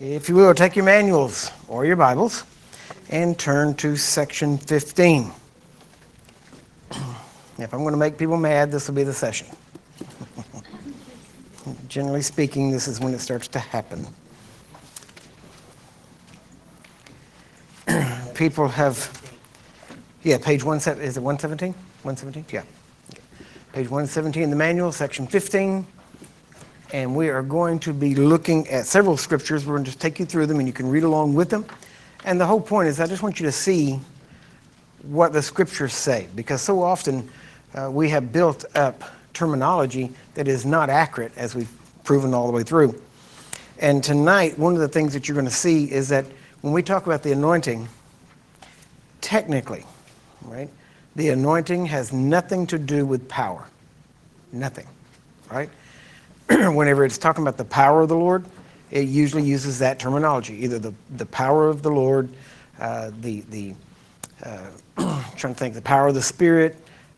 If you will, take your manuals or your Bibles and turn to section 15. If I'm going to make people mad, this will be the session. Generally speaking, this is when it starts to happen. People have, page 117, is it 117? 117? Yeah. Page 117 in the manual, section 15. And we are going to be looking at several scriptures. We're going to just take you through them and you can read along with them. And the whole point is I just want you to see what the scriptures say, because so often we have built up terminology that is not accurate, as we've proven all the way through. And tonight, one of the things that you're going to see is that when we talk about the anointing, technically, right, the anointing has nothing to do with power. Nothing, right? Whenever it's talking about the power of the Lord, it usually uses that terminology, either the power of the Lord, trying to think, the power of the Spirit,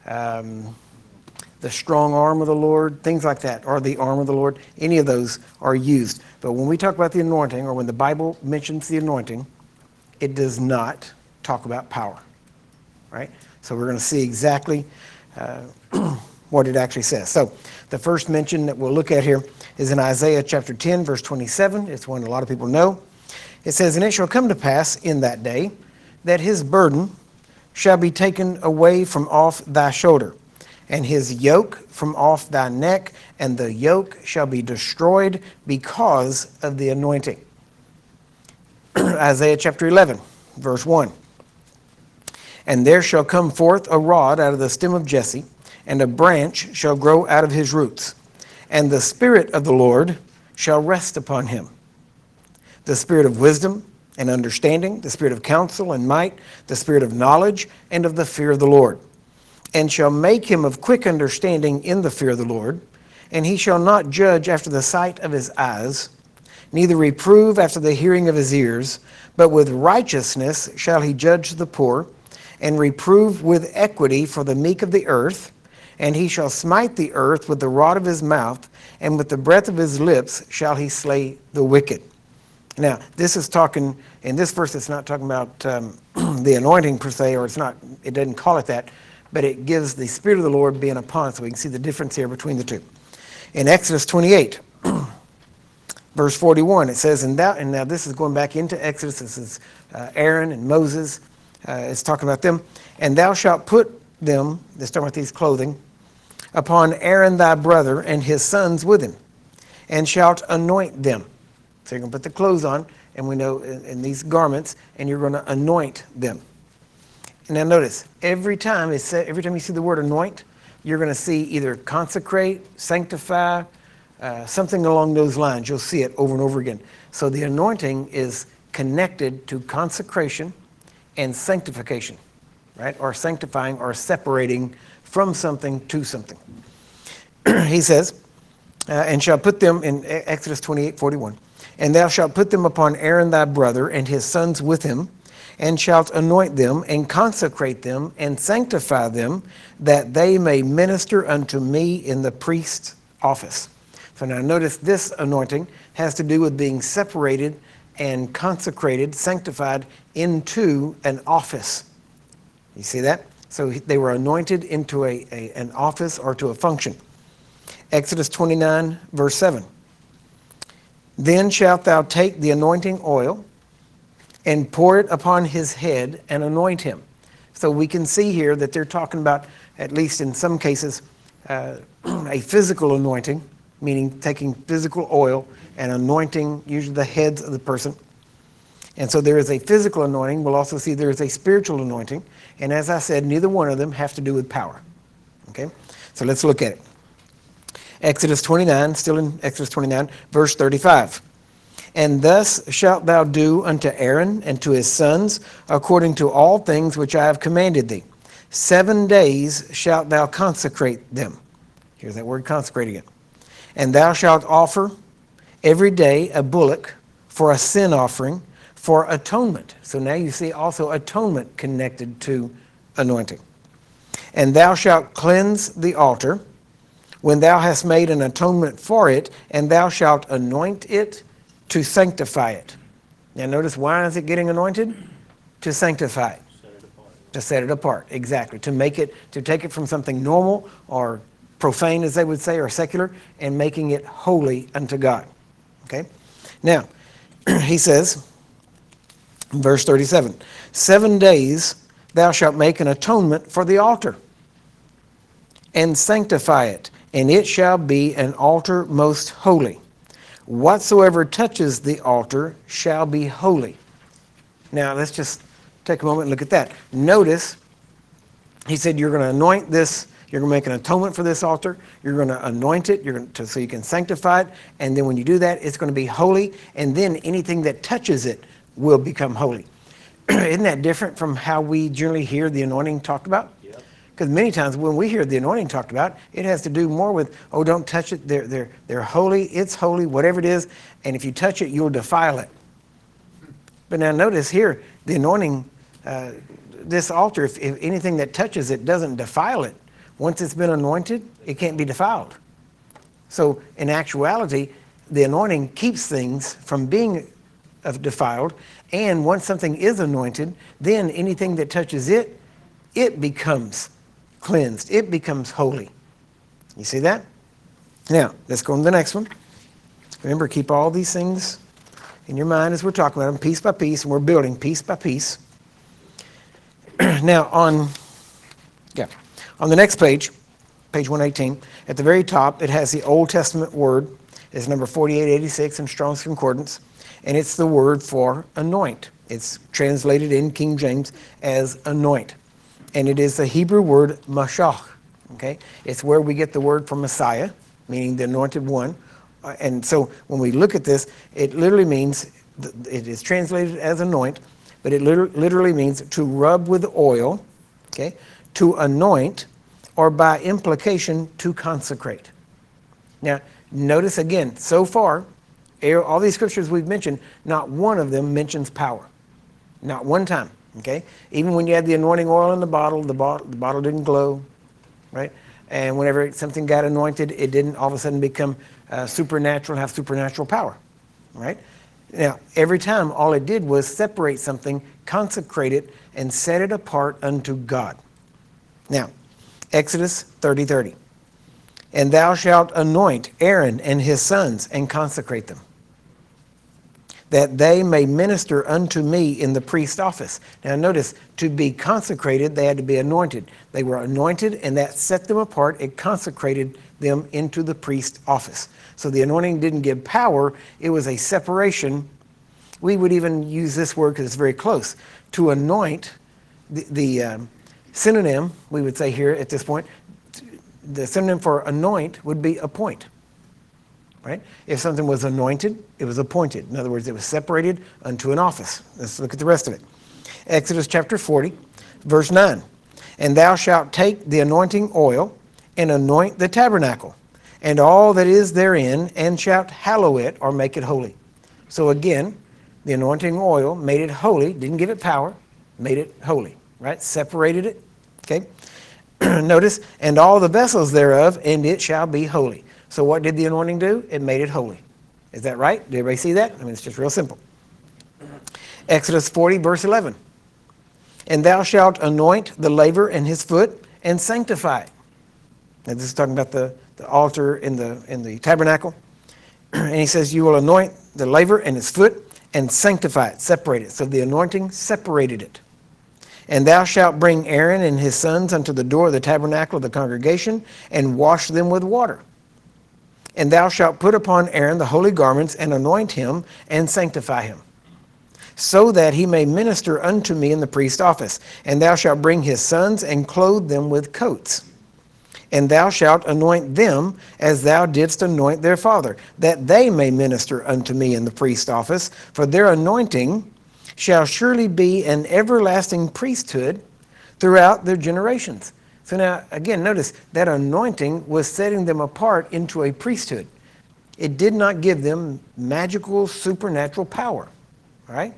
the strong arm of the Lord, things like that, or the arm of the Lord. Any of those are used. But when we talk about the anointing, or when the Bible mentions the anointing, it does not talk about power, right? So we're going to see exactly what it actually says. So the first mention that we'll look at here is in Isaiah chapter 10, verse 27. It's one a lot of people know. It says, "And it shall come to pass in that day that his burden shall be taken away from off thy shoulder, and his yoke from off thy neck, and the yoke shall be destroyed because of the anointing." Isaiah chapter 11, verse 1. "And there shall come forth a rod out of the stem of Jesse, and a branch shall grow out of his roots. And the Spirit of the Lord shall rest upon him, the Spirit of wisdom and understanding, the Spirit of counsel and might, the Spirit of knowledge and of the fear of the Lord. And shall make him of quick understanding in the fear of the Lord. And he shall not judge after the sight of his eyes, neither reprove after the hearing of his ears, but with righteousness shall he judge the poor, and reprove with equity for the meek of the earth. And he shall smite the earth with the rod of his mouth, and with the breath of his lips shall he slay the wicked." Now, this is talking, in this verse, it's not talking about the anointing per se, or it doesn't call it that, but it gives the Spirit of the Lord being upon it, so we can see the difference here between the two. In Exodus 28, verse 41, it says, and now this is going back into Exodus, this is Aaron and Moses, it's talking about them. "And thou shalt put them," they're talking about these clothing, "upon Aaron thy brother and his sons with him, and shalt anoint them." So you're going to put the clothes on, and we know in these garments, and you're going to anoint them. And now notice, every time you see the word anoint, you're going to see either consecrate, sanctify, something along those lines. You'll see it over and over again. So the anointing is connected to consecration and sanctification, right? Or sanctifying or separating from something to something. He says, "And shall put them," in Exodus 28:41, "and thou shalt put them upon Aaron thy brother and his sons with him, and shalt anoint them and consecrate them and sanctify them, that they may minister unto me in the priest's office." So now notice this anointing has to do with being separated and consecrated, sanctified into an office. You see that? So they were anointed into an office or to a function. Exodus 29, verse 7. "Then shalt thou take the anointing oil and pour it upon his head and anoint him." So we can see here that they're talking about, at least in some cases, a physical anointing, meaning taking physical oil and anointing usually the heads of the person. And so there is a physical anointing. We'll also see there is a spiritual anointing. And as I said, neither one of them have to do with power. Okay? So let's look at it. Exodus 29, still in Exodus 29, verse 35. "And thus shalt thou do unto Aaron and to his sons, according to all things which I have commanded thee. 7 days shalt thou consecrate them." Here's that word consecrate again. "And thou shalt offer every day a bullock for a sin offering, for atonement." So now you see also atonement connected to anointing. "And thou shalt cleanse the altar when thou hast made an atonement for it, and thou shalt anoint it to sanctify it. Now notice, why is it getting anointed? To sanctify it. To set it apart, exactly. To make it, to take it from something normal or profane, as they would say, or secular, and making it holy unto God. Okay? Now, he says, verse 37, 7 days thou shalt make an atonement for the altar, and sanctify it, and it shall be an altar most holy. Whatsoever touches the altar shall be holy. Now, let's just take a moment and look at that. Notice, he said you're going to anoint this, you're going to make an atonement for this altar, you're going to anoint it, so you can sanctify it, and then when you do that, it's going to be holy, and then anything that touches it will become holy. Isn't that different from how we generally hear the anointing talked about? Because many times when we hear the anointing talked about, it has to do more with, oh, don't touch it, they're holy, it's holy, whatever it is, and if you touch it, you'll defile it. But now notice here, the anointing, this altar, if anything that touches it doesn't defile it, once it's been anointed, it can't be defiled. So in actuality, the anointing keeps things from being defiled, and once something is anointed, then anything that touches it, it becomes cleansed. It becomes holy. You see that? Now, let's go on to the next one. Remember, keep all these things in your mind as we're talking about them, piece by piece, and we're building piece by piece. Now, on the next page, page 118, at the very top, it has the Old Testament word. It's number 4886 in Strong's Concordance, and it's the word for anoint. It's translated in King James as anoint, and it is the Hebrew word mashach. Okay, it's where we get the word for Messiah, meaning the anointed one. And so when we look at this, it literally means, it is translated as anoint, but it literally means to rub with oil, okay, to anoint, or by implication, to consecrate. Now, notice again, so far, all these scriptures we've mentioned, not one of them mentions power. Not one time, okay? Even when you had the anointing oil in the bottle didn't glow, right? And whenever something got anointed, it didn't all of a sudden become supernatural, have supernatural power, right? Now, every time, all it did was separate something, consecrate it, and set it apart unto God. Now, Exodus 30:30. And thou shalt anoint Aaron and his sons, and consecrate them, that they may minister unto me in the priest office. Now notice, to be consecrated, they had to be anointed. They were anointed, and that set them apart. It consecrated them into the priest office. So the anointing didn't give power, it was a separation. We would even use this word because it's very close. To anoint, the synonym, we would say here at this point, the synonym for anoint would be appoint. Right? If something was anointed, it was appointed. In other words, it was separated unto an office. Let's look at the rest of it. Exodus chapter 40, verse 9. And thou shalt take the anointing oil and anoint the tabernacle and all that is therein, and shalt hallow it, or make it holy. So again, the anointing oil made it holy, didn't give it power, made it holy, right? Separated it, okay? Notice, and all the vessels thereof, and it shall be holy. So what did the anointing do? It made it holy. Is that right? Did everybody see that? I mean, it's just real simple. Exodus 40, verse 11. And thou shalt anoint the laver and his foot, and sanctify it. Now this is talking about the altar in the tabernacle. And he says, you will anoint the laver and his foot, and sanctify it, separate it. So the anointing separated it. And thou shalt bring Aaron and his sons unto the door of the tabernacle of the congregation, and wash them with water. And thou shalt put upon Aaron the holy garments, and anoint him, and sanctify him, so that he may minister unto me in the priest office. And thou shalt bring his sons, and clothe them with coats. And thou shalt anoint them as thou didst anoint their father, that they may minister unto me in the priest office. For their anointing shall surely be an everlasting priesthood throughout their generations. So now, again, notice that anointing was setting them apart into a priesthood. It did not give them magical, supernatural power. All right?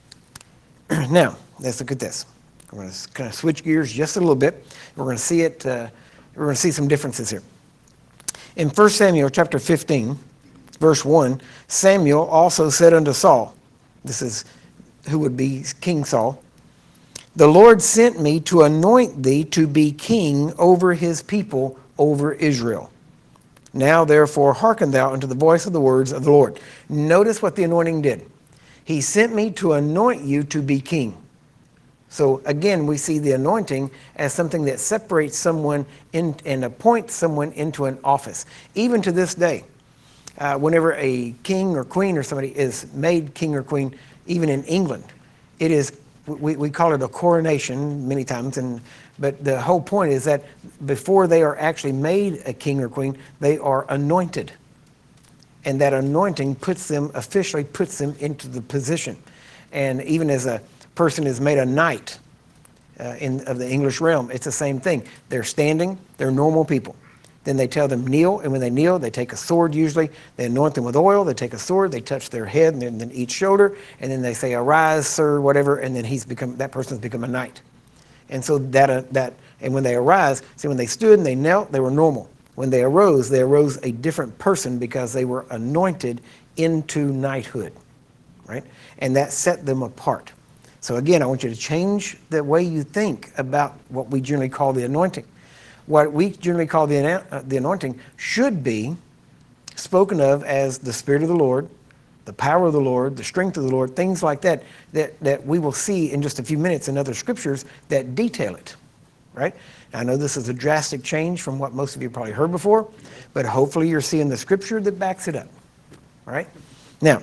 Now, let's look at this. We're going to kind of switch gears just a little bit. We're going to see it. We're going to see some differences here. In 1 Samuel chapter 15, Verse 1, Samuel also said unto Saul, this is who would be King Saul, the Lord sent me to anoint thee to be king over his people, over Israel. Now therefore hearken thou unto the voice of the words of the Lord. Notice what the anointing did. He sent me to anoint you to be king. So again, we see the anointing as something that separates someone in, and appoints someone into an office. Even to this day, whenever a king or queen or somebody is made king or queen, even in England, it is, we call it a coronation many times, but the whole point is that before they are actually made a king or queen, they are anointed. And that anointing officially puts them into the position. And even as a person is made a knight of the English realm, it's the same thing. They're standing, they're normal people. Then they tell them kneel, and when they kneel, they take a sword usually. They anoint them with oil, they take a sword, they touch their head and then each shoulder, and then they say, arise, sir, whatever, and then that person's become a knight. And so and when they arise, see, when they stood and they knelt, they were normal. When they arose a different person because they were anointed into knighthood, right? And that set them apart. So again, I want you to change the way you think about what we generally call the anointing. What we generally call the anointing should be spoken of as the Spirit of the Lord, the power of the Lord, the strength of the Lord, things like that we will see in just a few minutes in other scriptures that detail it, right? Now, I know this is a drastic change from what most of you probably heard before, but hopefully you're seeing the scripture that backs it up, all right? Now,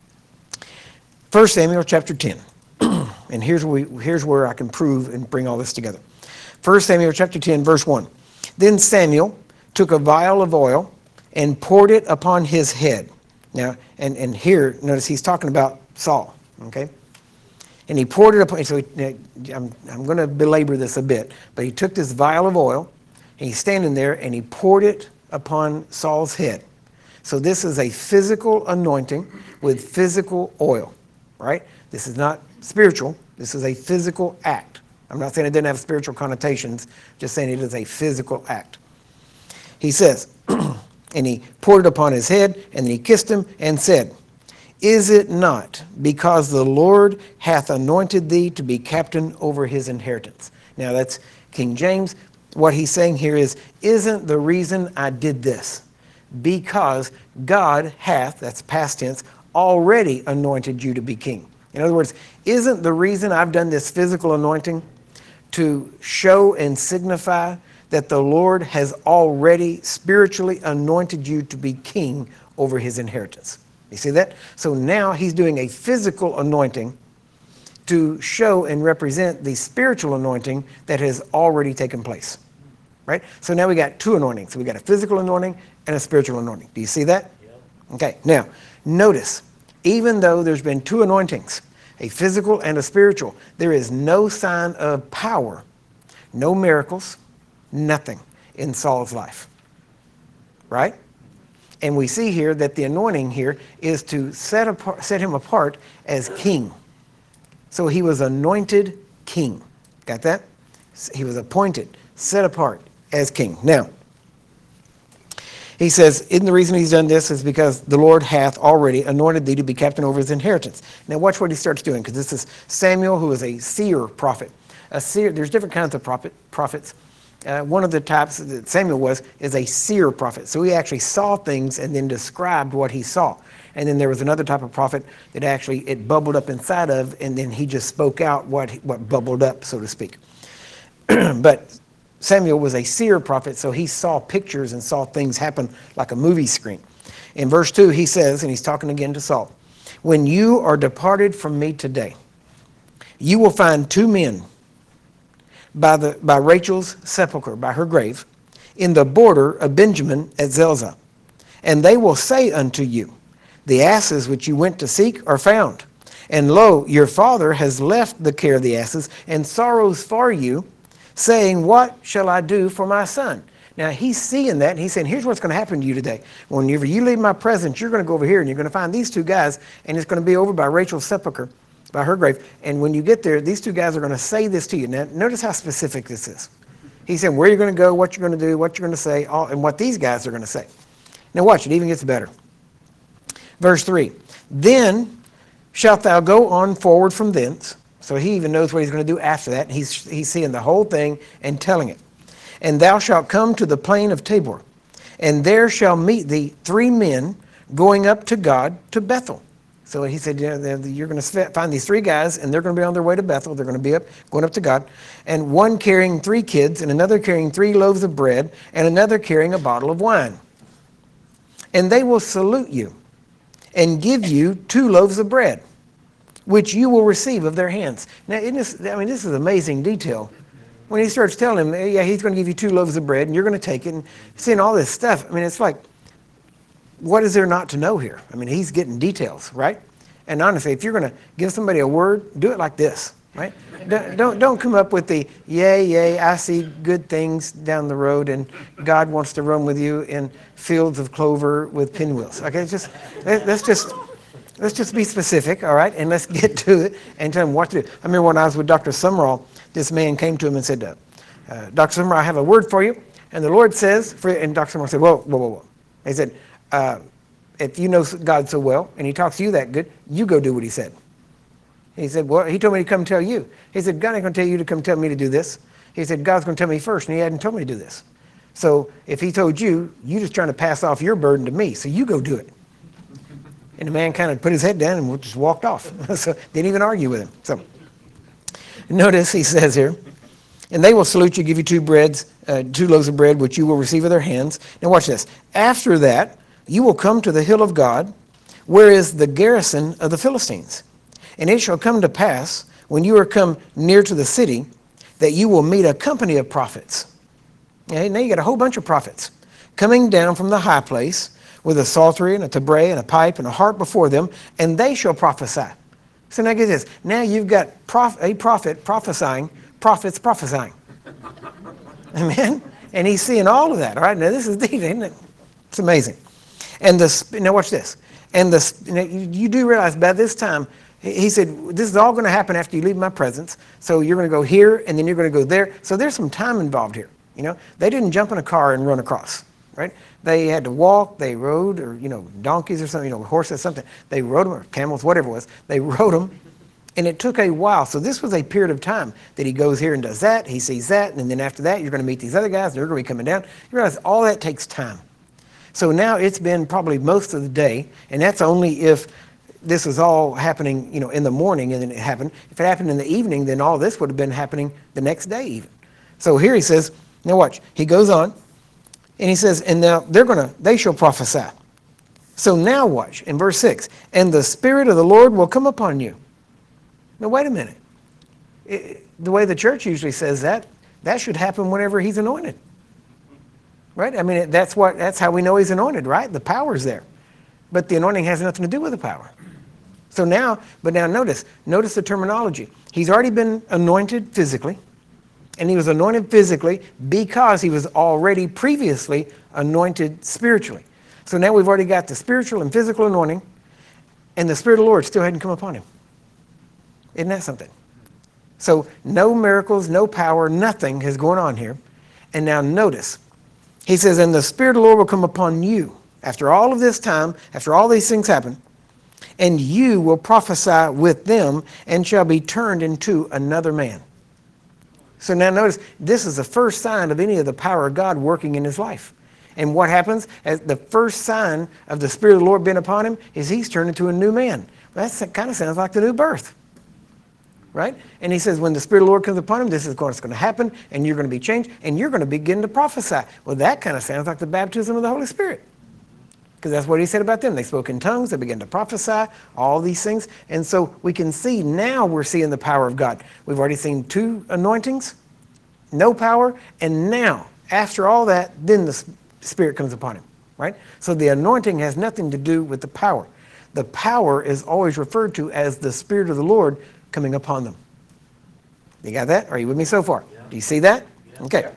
1 Samuel chapter 10, and here's where I can prove and bring all this together. 1 Samuel chapter 10, verse 1. Then Samuel took a vial of oil and poured it upon his head. Now, and here, notice he's talking about Saul, okay? And he poured it upon, so I'm going to belabor this a bit, but he took this vial of oil, and he's standing there, and he poured it upon Saul's head. So this is a physical anointing with physical oil, right? This is not spiritual. This is a physical act. I'm not saying it didn't have spiritual connotations, just saying it is a physical act. He says, and he poured it upon his head, and then he kissed him and said, is it not because the Lord hath anointed thee to be captain over his inheritance? Now that's King James. What he's saying here is, isn't the reason I did this because God hath, that's past tense, already anointed you to be king. In other words, isn't the reason I've done this physical anointing to show and signify that the Lord has already spiritually anointed you to be king over his inheritance? You see that? So now he's doing a physical anointing to show and represent the spiritual anointing that has already taken place, right? So now we got two anointings. So we got a physical anointing and a spiritual anointing. Do you see that? Yep. Okay, now notice, even though there's been two anointings, a physical and a spiritual, there is no sign of power, no miracles, nothing in Saul's life, right? And we see here that the anointing here is to set him apart as king. So he was anointed king. Got that? He was appointed, set apart as king. Now, he says, isn't the reason he's done this is because the Lord hath already anointed thee to be captain over his inheritance. Now watch what he starts doing, because this is Samuel, who is a seer prophet. A seer, there's different kinds of prophets. One of the types that Samuel was is a seer prophet. So he actually saw things and then described what he saw. And then there was another type of prophet that actually it bubbled up inside of, and then he just spoke out what bubbled up, so to speak. But Samuel was a seer prophet, so he saw pictures and saw things happen like a movie screen. In verse 2, he says, and he's talking again to Saul, when you are departed from me today, you will find two men by Rachel's sepulchre, by her grave, in the border of Benjamin at Zelzah. And they will say unto you, the asses which you went to seek are found. And lo, your father has left the care of the asses and sorrows for you, saying, what shall I do for my son? Now he's seeing that, and he's saying, here's what's going to happen to you today. Whenever you leave my presence, you're going to go over here, and you're going to find these two guys, and it's going to be over by Rachel's sepulchre, by her grave. And when you get there, these two guys are going to say this to you. Now, notice how specific this is. He's saying where you're going to go, what you're going to do, what you're going to say, and what these guys are going to say. Now watch, it even gets better. Verse 3, then shalt thou go on forward from thence. So he even knows what he's going to do after that. He's seeing the whole thing and telling it. And thou shalt come to the plain of Tabor, and there shall meet thee 3 men going up to God to Bethel. So he said, you're going to find these 3 guys, and they're going to be on their way to Bethel. They're going to be going up to God. And one carrying 3 kids, and another carrying 3 loaves of bread, and another carrying a bottle of wine. And they will salute you and give you 2 loaves of bread, which you will receive of their hands. Now, this is amazing detail. When he starts telling him, yeah, he's going to give you 2 loaves of bread, and you're going to take it, and seeing all this stuff, it's like, what is there not to know here? He's getting details, right? And honestly, if you're going to give somebody a word, do it like this, right? Don't come up with the, yay, I see good things down the road, and God wants to roam with you in fields of clover with pinwheels. Okay, let's just be specific, all right? And let's get to it and tell him what to do. I remember when I was with Dr. Summerall, this man came to him and said, Dr. Summerall, I have a word for you. And the Lord says, and Dr. Summerall said, whoa. He said, if you know God so well, and he talks to you that good, you go do what he said. He said, well, he told me to come tell you. He said, God ain't going to tell you to come tell me to do this. He said, God's going to tell me first, and he hadn't told me to do this. So if he told you, you're just trying to pass off your burden to me, so you go do it. And the man kind of put his head down and just walked off. So didn't even argue with him. So notice he says here, and they will salute you, give you 2 loaves of bread, which you will receive of their hands. Now watch this. After that, you will come to the hill of God, where is the garrison of the Philistines. And it shall come to pass, when you are come near to the city, that you will meet a company of prophets. Okay, now you got a whole bunch of prophets coming down from the high place, with a psaltery and a tabret and a pipe and a harp before them, and they shall prophesy. So now get this. Now you've got a prophet prophesying, prophets prophesying. Amen? And he's seeing all of that. All right, now this is deep, isn't it? It's amazing. And now watch this. And you do realize by this time, he said, this is all going to happen after you leave my presence. So you're going to go here, and then you're going to go there. So there's some time involved here. They didn't jump in a car and run across. Right? They had to walk, they rode, or, donkeys or something, horses, something. They rode them, or camels, whatever it was. They rode them, and it took a while. So this was a period of time that he goes here and does that, he sees that, and then after that, you're going to meet these other guys, they're going to be coming down. You realize all that takes time. So now it's been probably most of the day, and that's only if this was all happening, in the morning, and then it happened. If it happened in the evening, then all this would have been happening the next day even. So here he says, now watch, he goes on, and he says, and now they shall prophesy. So now watch, in verse 6, and the Spirit of the Lord will come upon you. Now wait a minute. The way the church usually says that should happen whenever he's anointed. Right? That's how we know he's anointed, right? The power's there. But the anointing has nothing to do with the power. So now notice the terminology. He's already been anointed physically. And he was anointed physically because he was already previously anointed spiritually. So now we've already got the spiritual and physical anointing, and the Spirit of the Lord still hadn't come upon him. Isn't that something? So no miracles, no power, nothing is going on here. And now notice, he says, and the Spirit of the Lord will come upon you. After all of this time, after all these things happen, and you will prophesy with them and shall be turned into another man. So now notice, this is the first sign of any of the power of God working in his life. And what happens? As the first sign of the Spirit of the Lord being upon him is he's turned into a new man. That kind of sounds like the new birth. Right? And he says, when the Spirit of the Lord comes upon him, this is what's going to happen, and you're going to be changed, and you're going to begin to prophesy. Well, that kind of sounds like the baptism of the Holy Spirit. Because that's what he said about them. They spoke in tongues, they began to prophesy, all these things. And so we can see now we're seeing the power of God. We've already seen 2 anointings, no power, and now, after all that, then the Spirit comes upon him, right? So the anointing has nothing to do with the power. The power is always referred to as the Spirit of the Lord coming upon them. You got that? Are you with me so far? Yeah. Do you see that? Yeah. Okay.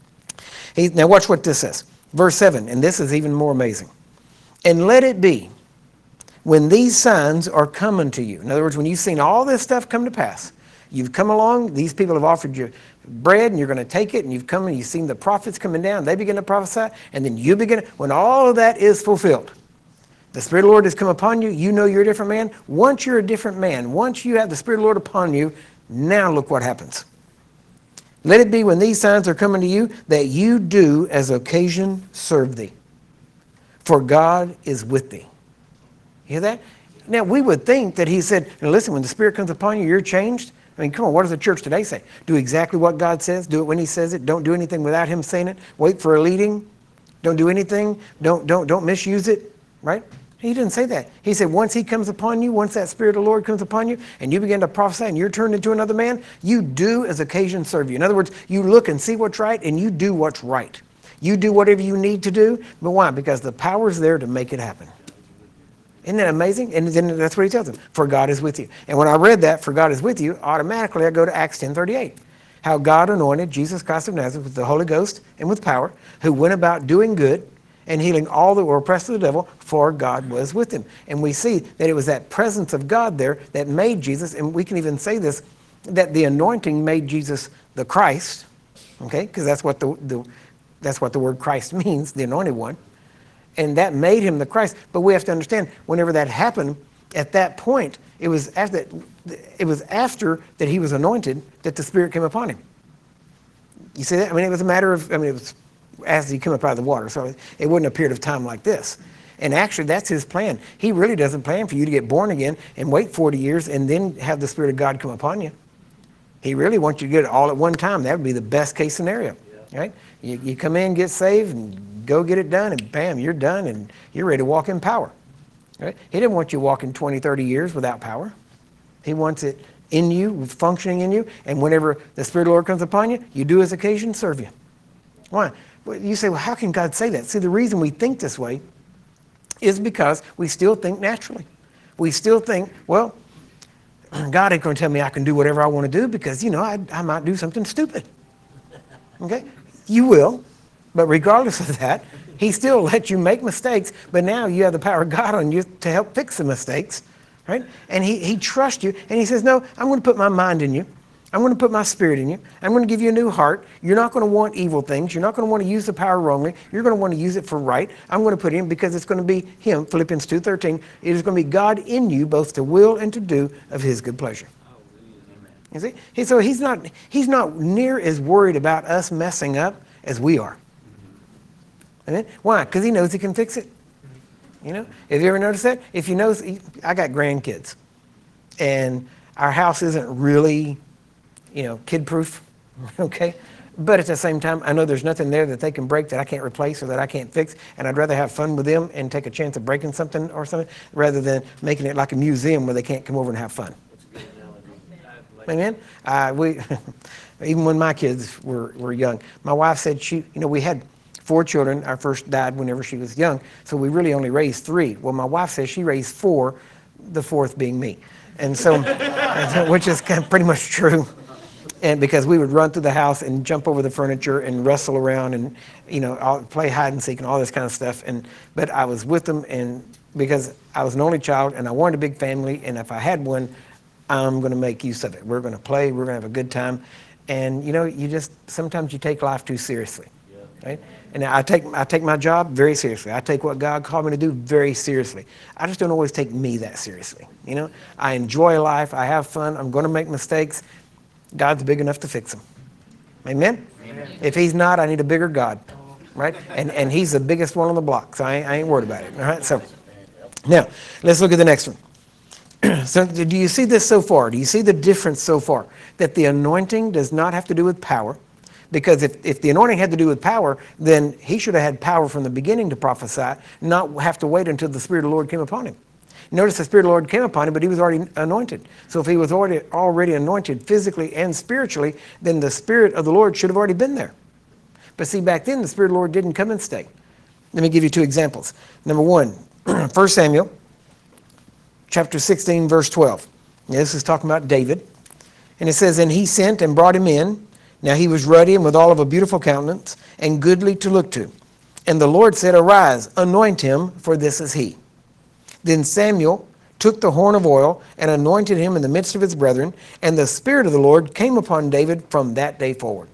Now watch what this says. Verse 7, and this is even more amazing. And let it be, when these signs are coming to you. In other words, when you've seen all this stuff come to pass, you've come along, these people have offered you bread, and you're going to take it, and you've come and you've seen the prophets coming down, they begin to prophesy, and then you begin, when all of that is fulfilled, The Spirit of the Lord has come upon you. You know you're a different man. Once you're a different man, once you have the Spirit of the Lord upon you, now look what happens. Let it be when these signs are coming to you that you do as occasion serve thee. For God is with thee. You hear that? Now, we would think that he said, listen, when the Spirit comes upon you, you're changed. I mean, come on, what does the church today say? Do exactly what God says. Do it when he says it. Don't do anything without him saying it. Wait for a leading. Don't do anything. Don't misuse it, right? He didn't say that. He said once he comes upon you, once that Spirit of the Lord comes upon you, and you begin to prophesy and you're turned into another man, you do as occasion serve you. In other words, you look and see what's right and you do what's right. You do whatever you need to do. But why? Because the power's there to make it happen. Isn't that amazing? And then that's what he tells them. For God is with you. And when I read that, for God is with you, automatically I go to Acts 10:38. How God anointed Jesus Christ of Nazareth with the Holy Ghost and with power, who went about doing good and healing all that were oppressed of the devil, for God was with him. And we see that it was that presence of God there that made Jesus, and we can even say this, that the anointing made Jesus the Christ, okay? Because that's what that's what the word Christ means, the anointed one. And that made him the Christ. But we have to understand, whenever that happened, at that point, it was after that he was anointed that the Spirit came upon him. You see that? I mean, it was a matter of, it was as he came up out of the water. So it wasn't a period of time like this. And actually, that's his plan. He really doesn't plan for you to get born again and wait 40 years and then have the Spirit of God come upon you. He really wants you to get it all at one time. That would be the best case scenario, right? You come in, get saved, and go get it done, and bam, you're done, and you're ready to walk in power. Right? He didn't want you walking 20, 30 years without power. He wants it in you, functioning in you, and whenever the Spirit of the Lord comes upon you, you do as occasion serve you. Why? Well, you say, well, how can God say that? See, the reason we think this way is because we still think naturally. We still think, well, God ain't going to tell me I can do whatever I want to do because, I might do something stupid. Okay? You will. But regardless of that, he still lets you make mistakes, but now you have the power of God on you to help fix the mistakes, right? And he trusts you, and he says, no, I'm going to put my mind in you. I'm going to put my Spirit in you. I'm going to give you a new heart. You're not going to want evil things. You're not going to want to use the power wrongly. You're going to want to use it for right. I'm going to put him because it's going to be him, Philippians 2:13. It is going to be God in you, both to will and to do of his good pleasure. You see? So he's not near as worried about us messing up as we are. Amen? Why? Because he knows he can fix it. Have you ever noticed that? If you know, I got grandkids, and our house isn't really, kid-proof, okay? But at the same time, I know there's nothing there that they can break that I can't replace or that I can't fix, and I'd rather have fun with them and take a chance of breaking something or something rather than making it like a museum where they can't come over and have fun. That's a good analogy. Amen? Even when my kids were young, my wife said we had 4 children. Our first died whenever she was young, so we really only raised 3. Well, my wife says she raised 4, the 4th being me. And so, which is kind of pretty much true. And because we would run through the house and jump over the furniture and wrestle around and, play hide and seek and all this kind of stuff. But I was with them, and because I was an only child and I wanted a big family, and if I had one, I'm going to make use of it. We're going to play. We're going to have a good time. And, sometimes you take life too seriously. Right? And I take my job very seriously. I take what God called me to do very seriously. I just don't always take me that seriously. I enjoy life. I have fun. I'm going to make mistakes. God's big enough to fix them. Amen? Amen. If he's not, I need a bigger God. Right? And he's the biggest one on the block. So I ain't worried about it. All right? So now, let's look at the next one. So do you see this so far? Do you see the difference so far? That the anointing does not have to do with power. Because if the anointing had to do with power, then he should have had power from the beginning to prophesy, not have to wait until the Spirit of the Lord came upon him. Notice the Spirit of the Lord came upon him, but he was already anointed. So if he was already anointed physically and spiritually, then the Spirit of the Lord should have already been there. But see, back then, the Spirit of the Lord didn't come and stay. Let me give you 2 examples. Number 1, 1 Samuel, chapter 16, verse 12. Now, this is talking about David. And it says, and he sent and brought him in. Now he was ruddy and with all of a beautiful countenance and goodly to look to. And the Lord said, arise, anoint him, for this is he. Then Samuel took the horn of oil and anointed him in the midst of his brethren, and the Spirit of the Lord came upon David from that day forward.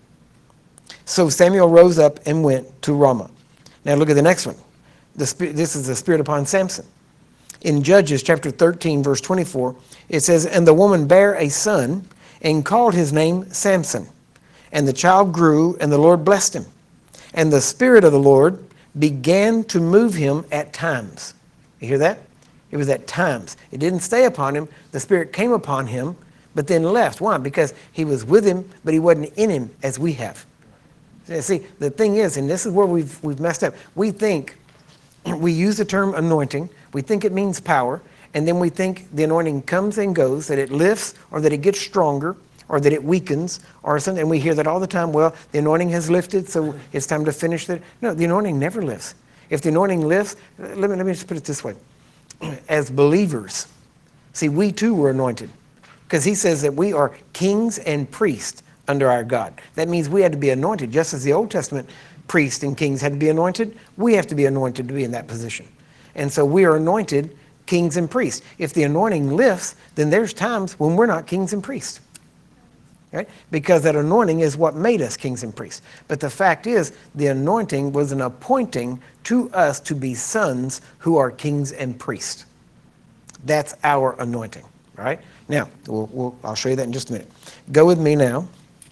So Samuel rose up and went to Ramah. Now look at the next one. This is the Spirit upon Samson. In Judges chapter 13, verse 24, it says, "And the woman bare a son and called his name Samson. And the child grew, and the Lord blessed him. And the Spirit of the Lord began to move him at times." You hear that? It was at times. It didn't stay upon him. The Spirit came upon him, but then left. Why? Because he was with him, but he wasn't in him as we have. See, the thing is, and this is where we've messed up. We think, we use the term anointing. We think it means power. And then we think the anointing comes and goes, that it lifts or that it gets stronger or that it weakens or something. And we hear that all the time. Well, the anointing has lifted, so it's time to finish it. No, the anointing never lifts. If the anointing lifts, let me just put it this way. As believers, see, we too were anointed, because he says that we are kings and priests under our God. That means we had to be anointed. Just as the Old Testament priests and kings had to be anointed, we have to be anointed to be in that position. And so we are anointed kings and priests. If the anointing lifts, then there's times when we're not kings and priests. Right? Because that anointing is what made us kings and priests. But the fact is, the anointing was an appointing to us to be sons who are kings and priests. That's our anointing. Right? Now, I'll show you that in just a minute. Go with me now.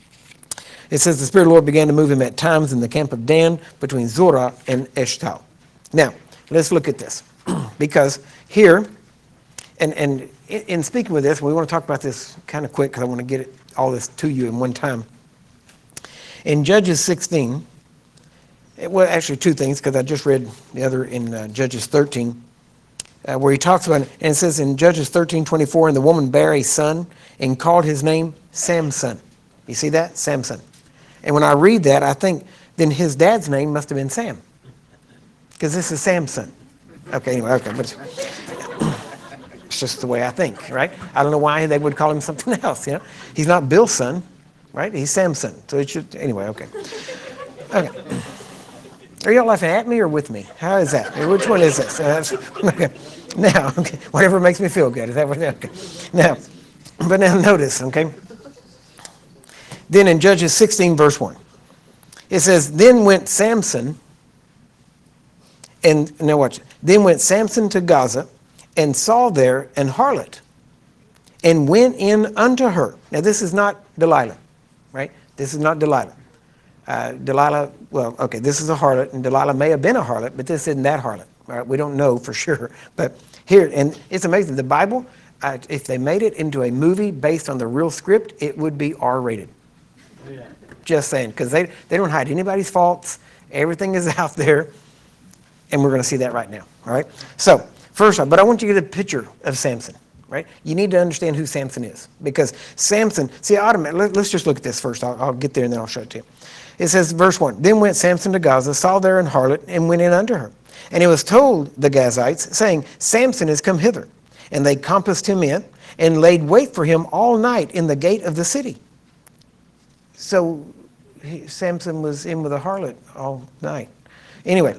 It says the Spirit of the Lord began to move him at times in the camp of Dan between Zorah and Eshtaol. Now, let's look at this. Because here, and in speaking with this, we want to talk about this kind of quick because I want to get all this to you in one time. In Judges 16, well, actually two things, because I just read the other in Judges 13, where he talks about it, and it says in Judges 13:24, "And the woman bare a son and called his name Samson." You see that? Samson. And when I read that, I think then his dad's name must have been Sam, because this is Samson. Okay, anyway, okay, but it's just the way I think, right? I don't know why they would call him something else, you know? He's not Bill's son, right? He's Samson. So it should, anyway, okay. Okay. Are y'all laughing at me or with me? How is that? Which one is this? Okay. Now, okay, whatever makes me feel good. Is that what? Okay. Now, but now notice, okay? Then in Judges 16, verse 1, it says, "Then went Samson," and now watch it. "Then went Samson to Gaza, and saw there an harlot, and went in unto her." Now this is not Delilah, right? This is not Delilah. Delilah, well, okay, this is a harlot, and Delilah may have been a harlot, but this isn't that harlot. Right? We don't know for sure. But here, and it's amazing, the Bible, if they made it into a movie based on the real script, it would be R-rated. Yeah. Just saying, because they don't hide anybody's faults. Everything is out there, and we're going to see that right now. All right? So, first off, but I want you to get a picture of Samson. Right? You need to understand who Samson is, because Samson, see, let's just look at this first. I'll get there and then I'll show it to you. It says, verse 1, "Then went Samson to Gaza, saw there an harlot, and went in unto her. And it was told the Gazites, saying, Samson is come hither. And they compassed him in, and laid wait for him all night in the gate of the city." So Samson was in with a harlot all night. Anyway,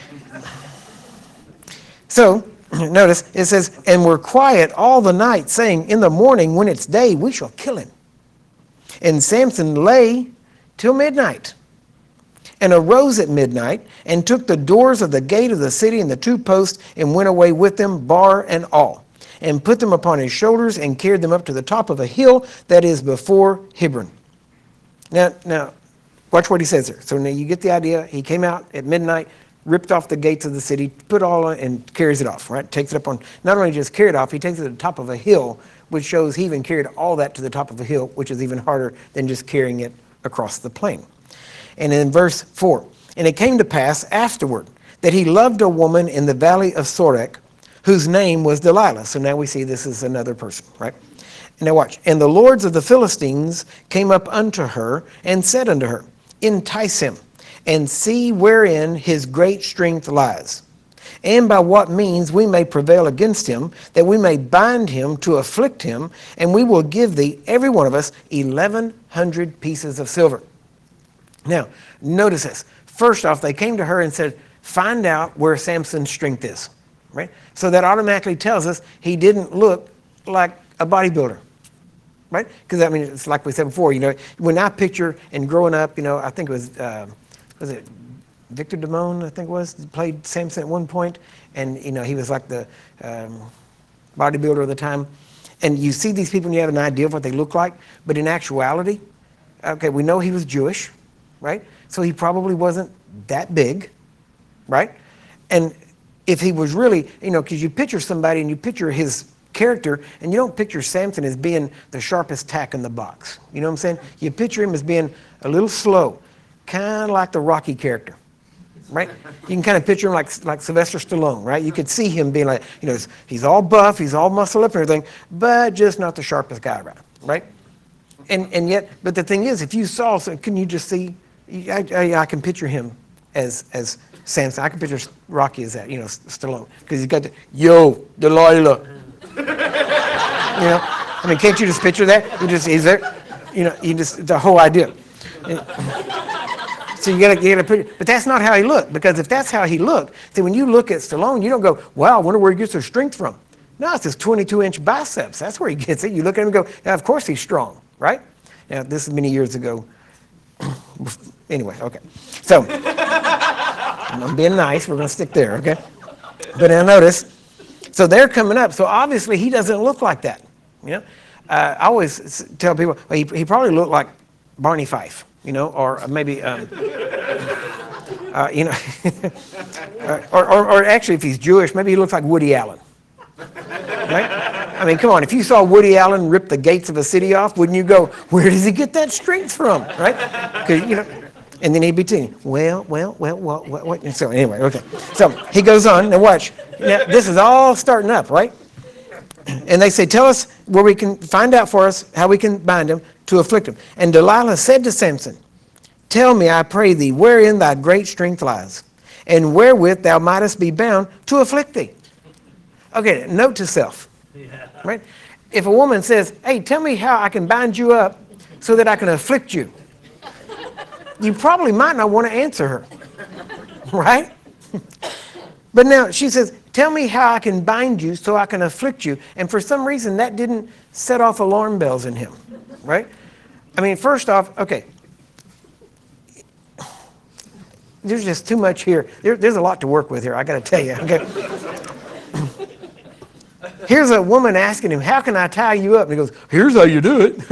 so notice it says, "And were quiet all the night, saying, In the morning when it's day, we shall kill him. And Samson lay till midnight, and arose at midnight, and took the doors of the gate of the city and the two posts, and went away with them, bar and all, and put them upon his shoulders, and carried them up to the top of a hill that is before Hebron." Now, watch what he says there. So now you get the idea. He came out at midnight, ripped off the gates of the city, put all on, and carries it off, right? Takes it up on, not only just carried it off, he takes it to the top of a hill, which shows he even carried all that to the top of a hill, which is even harder than just carrying it across the plain. And in verse 4, "And it came to pass afterward that he loved a woman in the valley of Sorek, whose name was Delilah." So now we see this is another person, right? Now watch. "And the lords of the Philistines came up unto her, and said unto her, Entice him, and see wherein his great strength lies, and by what means we may prevail against him, that we may bind him to afflict him, and we will give thee, every one of us, 1,100 pieces of silver." Now, notice this. First off, they came to her and said, find out where Samson's strength is, right? So that automatically tells us he didn't look like a bodybuilder, right? Because, I mean, it's like we said before, you know, when I picture and growing up, you know, I think it was it Victor Damone, I think it was, played Samson at one point, and he was like the bodybuilder of the time. And you see these people and you have an idea of what they look like, but in actuality, okay, we know he was Jewish, right? So he probably wasn't that big, right? And if he was really, because you picture somebody and you picture his character, and you don't picture Samson as being the sharpest tack in the box. You know what I'm saying? You picture him as being a little slow, kind of like the Rocky character, right? You can kind of picture him like Sylvester Stallone, right? You could see him being like, he's all buff, he's all muscle up and everything, but just not the sharpest guy around, right? And yet, but the thing is, if you saw, can you just see? I can picture him as Samson. I can picture Rocky as that, Stallone, because he's got the Delilah. I mean, can't you just picture that? He's there, the whole idea. So you gotta put, but that's not how he looked, because if that's how he looked, see, when you look at Stallone, you don't go, wow, I wonder where he gets his strength from. No, it's his 22-inch biceps. That's where he gets it. You look at him and go, yeah, of course he's strong, right? Now, this is many years ago. Anyway, okay. So, I'm being nice. We're going to stick there, okay? But now notice, so they're coming up. So obviously he doesn't look like that. I always tell people, well, he probably looked like Barney Fife, or maybe, or actually if he's Jewish, maybe he looks like Woody Allen. Right? I mean, come on, if you saw Woody Allen rip the gates of a city off, wouldn't you go, where does he get that strength from? Right? And then he'd be telling you, what? And so anyway, okay. So he goes on, now watch. Now, this is all starting up, right? And they say, tell us where we can find out for us how we can bind him to afflict him. And Delilah said to Samson, tell me, I pray thee, wherein thy great strength lies, and wherewith thou mightest be bound to afflict thee. Okay, note to self, right? If a woman says, hey, tell me how I can bind you up so that I can afflict you, you probably might not want to answer her, right? But now she says, tell me how I can bind you so I can afflict you. And for some reason, that didn't set off alarm bells in him, right? I mean, first off, okay, there's just too much here. There's a lot to work with here, I got to tell you, okay? Here's a woman asking him, how can I tie you up? And he goes, here's how you do it.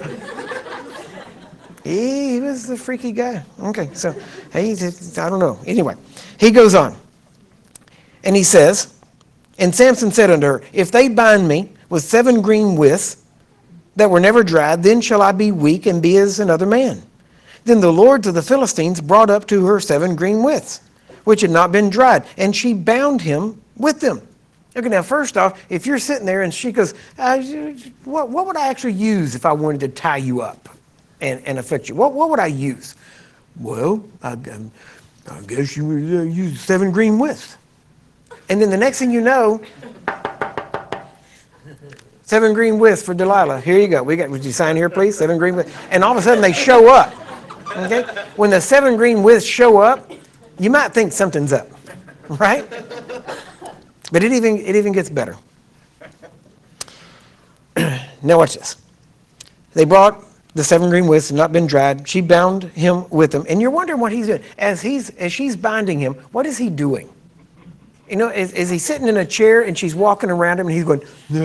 He was the freaky guy. Okay, so I don't know. Anyway, he goes on. And he says, and Samson said unto her, if they bind me with 7 green withs that were never dried, then shall I be weak and be as another man. Then the lords of the Philistines brought up to her 7 green withs, which had not been dried, and she bound him with them. Okay, now first off, if you're sitting there and she goes, what would I actually use if I wanted to tie you up and afflict you? What would I use? Well, I guess you would use 7 green withs. And then the next thing you know, 7 green withs for Delilah. Here you go. Would you sign here, please? 7 green withs. And all of a sudden they show up. Okay? When the 7 green withs show up, you might think something's up, right? But it even gets better. Now watch this. They brought the 7 green withs, not been dried. She bound him with them. And you're wondering what he's doing. As she's binding him, what is he doing? Is he sitting in a chair and she's walking around him and he's going,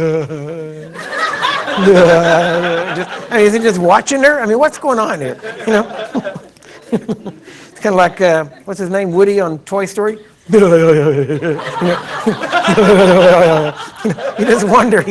is he just watching her? I mean, what's going on here? It's kind of like, what's his name, Woody on Toy Story? You just wonder,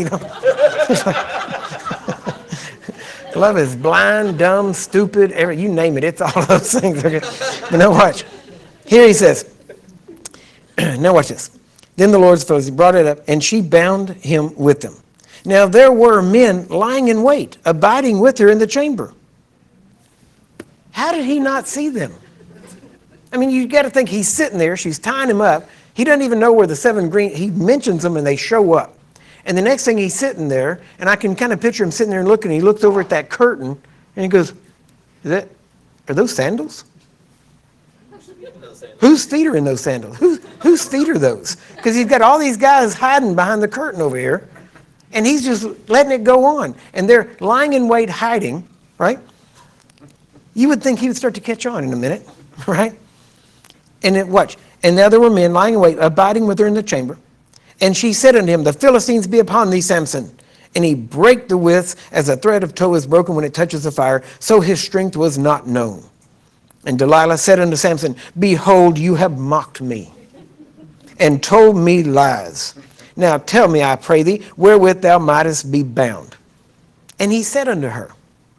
Love is blind, dumb, stupid, you name it. It's all those things. Okay? But now watch. Here he says, now watch this. Then the Lord's Philistines brought it up, and she bound him with them. Now there were men lying in wait, abiding with her in the chamber. How did he not see them? I mean, you got to think he's sitting there, she's tying him up. He doesn't even know where the 7 green, he mentions them and they show up. And the next thing he's sitting there, and I can kind of picture him sitting there and looking, he looks over at that curtain and he goes, are those sandals? Whose feet are in those sandals? Whose feet are those? Because he's got all these guys hiding behind the curtain over here, and he's just letting it go on. And they're lying in wait, hiding, right? You would think he would start to catch on in a minute, right? And then watch. And now there were men lying in wait, abiding with her in the chamber. And she said unto him, the Philistines be upon thee, Samson. And he brake the withs as a thread of tow is broken when it touches the fire. So his strength was not known. And Delilah said unto Samson, behold, you have mocked me and told me lies. Now tell me, I pray thee, wherewith thou mightest be bound. And he said unto her,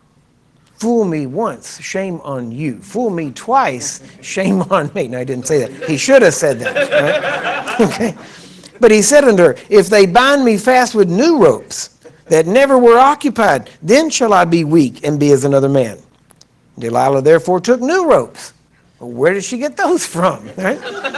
fool me once, shame on you. Fool me twice, shame on me. No, he didn't say that. He should have said that. Right? Okay. But he said unto her, if they bind me fast with new ropes that never were occupied, then shall I be weak and be as another man. Delilah therefore took new ropes. Well, where did she get those from? Right?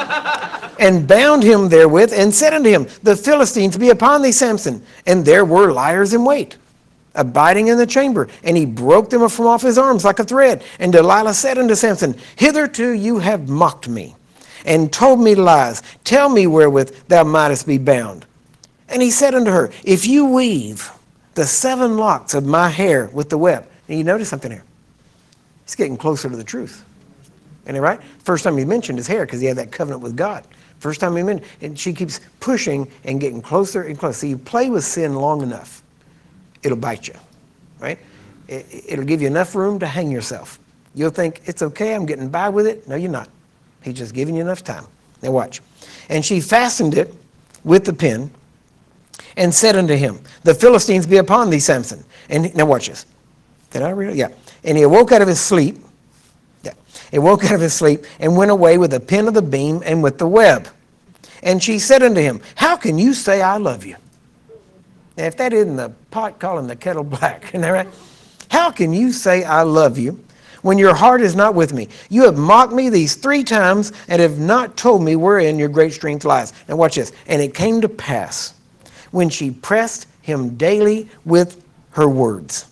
And bound him therewith and said unto him, the Philistines be upon thee, Samson. And there were liers in wait, abiding in the chamber. And he broke them from off his arms like a thread. And Delilah said unto Samson, hitherto you have mocked me and told me lies. Tell me wherewith thou mightest be bound. And he said unto her, if you weave the 7 locks of my hair with the web. And you notice something here. He's getting closer to the truth. Isn't it right? First time he mentioned his hair because he had that covenant with God. First time he mentioned, and she keeps pushing and getting closer and closer. So you play with sin long enough, it'll bite you, right? It'll give you enough room to hang yourself. You'll think, it's okay, I'm getting by with it. No, you're not. He's just giving you enough time. Now watch. And she fastened it with the pin and said unto him, the Philistines be upon thee, Samson. And now watch this. Did I read it? Yeah. And he awoke out of his sleep. Yeah. He woke out of his sleep and went away with the pin of the beam and with the web. And she said unto him, how can you say I love you? Now, if that isn't the pot calling the kettle black, isn't that right? How can you say I love you when your heart is not with me? You have mocked me these 3 times and have not told me wherein your great strength lies. Now watch this. And it came to pass when she pressed him daily with her words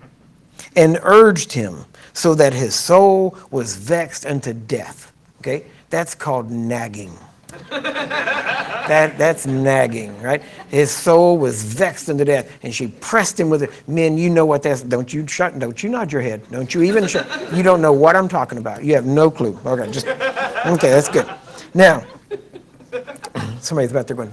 and urged him so that his soul was vexed unto death. Okay? That's called nagging. That's nagging, right? His soul was vexed unto death, and she pressed him with it. Men, you know what that's. Don't you nod your head. Don't you even shut. You don't know what I'm talking about. You have no clue. Okay, that's good. Now, somebody's about there going.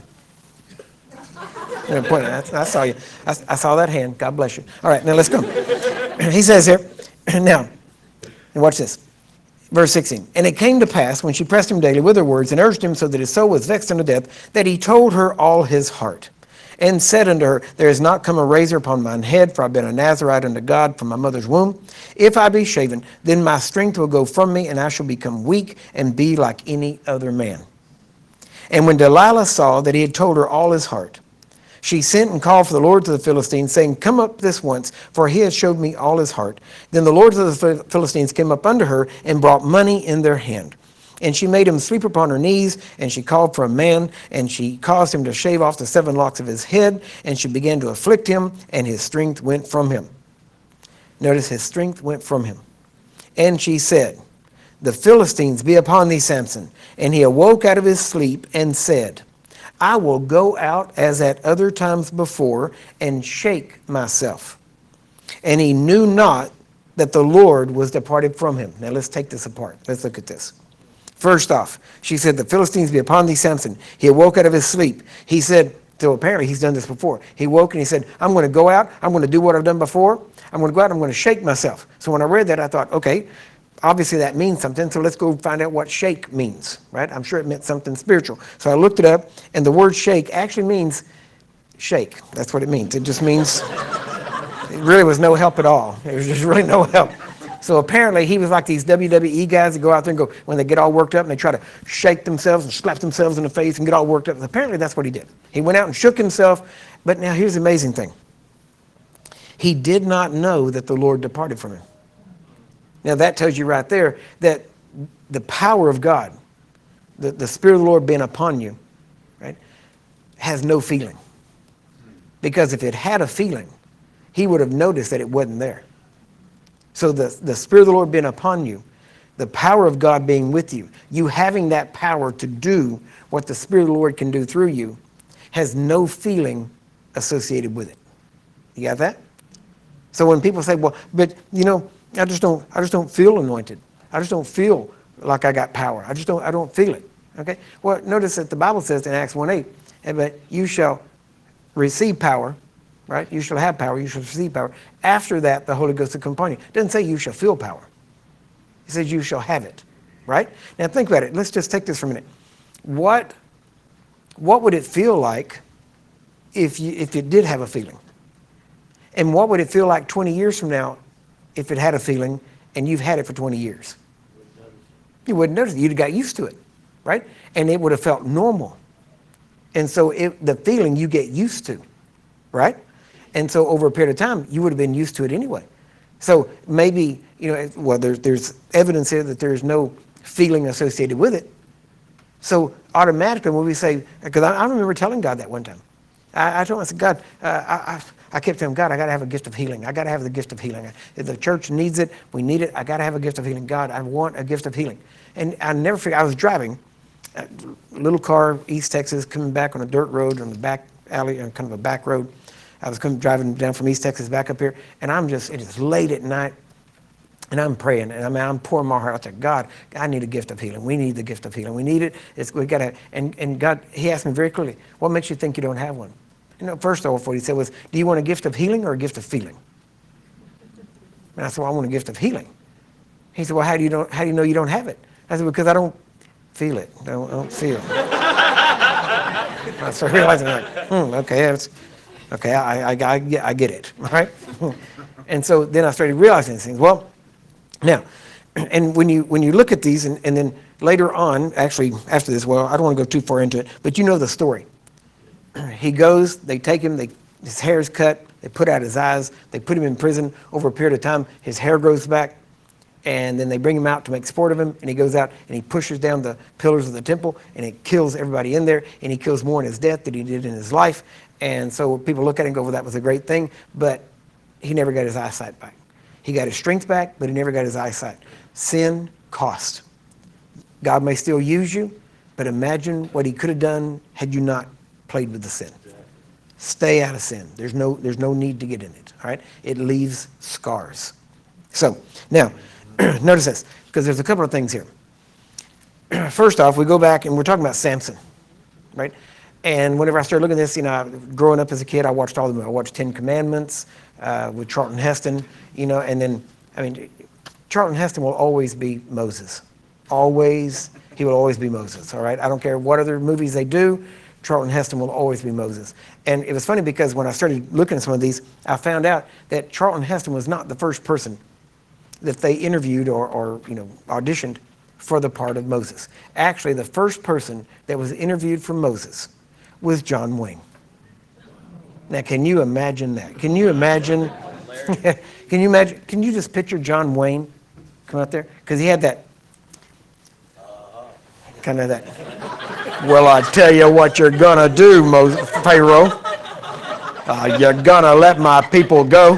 I saw you. I saw that hand. God bless you. All right, now let's go. He says here, now, and watch this. Verse 16, and it came to pass when she pressed him daily with her words and urged him so that his soul was vexed unto death, that he told her all his heart and said unto her, there is not come a razor upon mine head, for I've been a Nazarite unto God from my mother's womb. If I be shaven, then my strength will go from me, and I shall become weak and be like any other man. And when Delilah saw that he had told her all his heart, she sent and called for the lords of the Philistines, saying, come up this once, for he has showed me all his heart. Then the lords of the Philistines came up unto her and brought money in their hand. And she made him sleep upon her knees, and she called for a man, and she caused him to shave off the 7 locks of his head, and she began to afflict him, and his strength went from him. Notice his strength went from him. And she said, the Philistines be upon thee, Samson. And he awoke out of his sleep and said, I will go out as at other times before and shake myself. And he knew not that the Lord was departed from him. Now let's take this apart. Let's look at this. First off, she said, the Philistines be upon thee, Samson. He awoke out of his sleep. He said, so apparently he's done this before. He woke and he said, I'm going to go out. I'm going to do what I've done before. I'm going to go out. I'm going to shake myself. So when I read that, I thought, okay, obviously that means something, so let's go find out what shake means, right? I'm sure it meant something spiritual. So I looked it up, and the word shake actually means shake. That's what it means. It just means, it really was no help at all. It was just really no help. So apparently he was like these WWE guys that go out there and go, when they get all worked up and they try to shake themselves and slap themselves in the face and get all worked up. Apparently that's what he did. He went out and shook himself, but now here's the amazing thing. He did not know that the Lord departed from him. Now that tells you right there that the power of God, the Spirit of the Lord being upon you, right, has no feeling. Because if it had a feeling, he would have noticed that it wasn't there. So the Spirit of the Lord being upon you, the power of God being with you, you having that power to do what the Spirit of the Lord can do through you, has no feeling associated with it. You got that? So when people say, well, but you know, I just don't feel anointed. I just don't feel like I got power. I don't feel it. Okay? Well, notice that the Bible says in Acts 1:8, but you shall receive power, right? You shall have power, you shall receive power. After that, the Holy Ghost will come upon you. It doesn't say you shall feel power. It says you shall have it, right? Now think about it. Let's just take this for a minute. What would it feel like if you did have a feeling? And what would it feel like 20 years from now if it had a feeling and you've had it for 20 years? You wouldn't notice it. You'd have got used to it, right? And it would have felt normal. And so the feeling you get used to, right? And so over a period of time, you would have been used to it anyway. So maybe, well, there's evidence here that there's no feeling associated with it. So automatically when we say, because I remember telling God that one time. I told him, I said, God, I kept telling God, I got to have a gift of healing. I got to have the gift of healing. If the church needs it, we need it. I got to have a gift of healing. God, I want a gift of healing. And I never forget, I was driving a little car, East Texas, coming back on a dirt road on the back alley, kind of a back road. I was driving down from East Texas back up here, and it is late at night, and I'm praying, and I'm pouring my heart out to God. I need a gift of healing. We need the gift of healing. We need it. We got to. And God, He asked me very clearly, what makes you think you don't have one? First off, what He said was, do you want a gift of healing or a gift of feeling? And I said, well, I want a gift of healing. He said, well, how do you know you don't have it? I said, because I don't feel it. I don't feel it. I started realizing, okay, I get it, right? And so then I started realizing these things. Well, now, and when you look at these, and then later on, actually after this, well, I don't want to go too far into it, but you know the story. He goes, they take him, his hair's cut, they put out his eyes, they put him in prison. Over a period of time, his hair grows back, and then they bring him out to make sport of him, and he goes out and he pushes down the pillars of the temple, and he kills everybody in there, and he kills more in his death than he did in his life. And so people look at it and go, well, that was a great thing, but he never got his eyesight back. He got his strength back, but he never got his eyesight. Sin cost. God may still use you, but imagine what He could have done had you not played with the sin. Stay out of sin. There's no need to get in it. All right? It leaves scars. So now, notice this, because there's a couple of things here. First off, we go back and we're talking about Samson, right? And whenever I started looking at this, growing up as a kid, I watched all of them. I watched 10 Commandments with Charlton Heston, and then, Charlton Heston will always be Moses. Always, he will always be Moses, all right? I don't care what other movies they do, Charlton Heston will always be Moses. And it was funny because when I started looking at some of these, I found out that Charlton Heston was not the first person that they interviewed or auditioned for the part of Moses. Actually, the first person that was interviewed for Moses was John Wayne. Now, can you imagine that? Can you imagine? Can you just picture John Wayne come out there? Because he had that kind of that. Well, I tell you what you're gonna do, Pharaoh. You're gonna let my people go.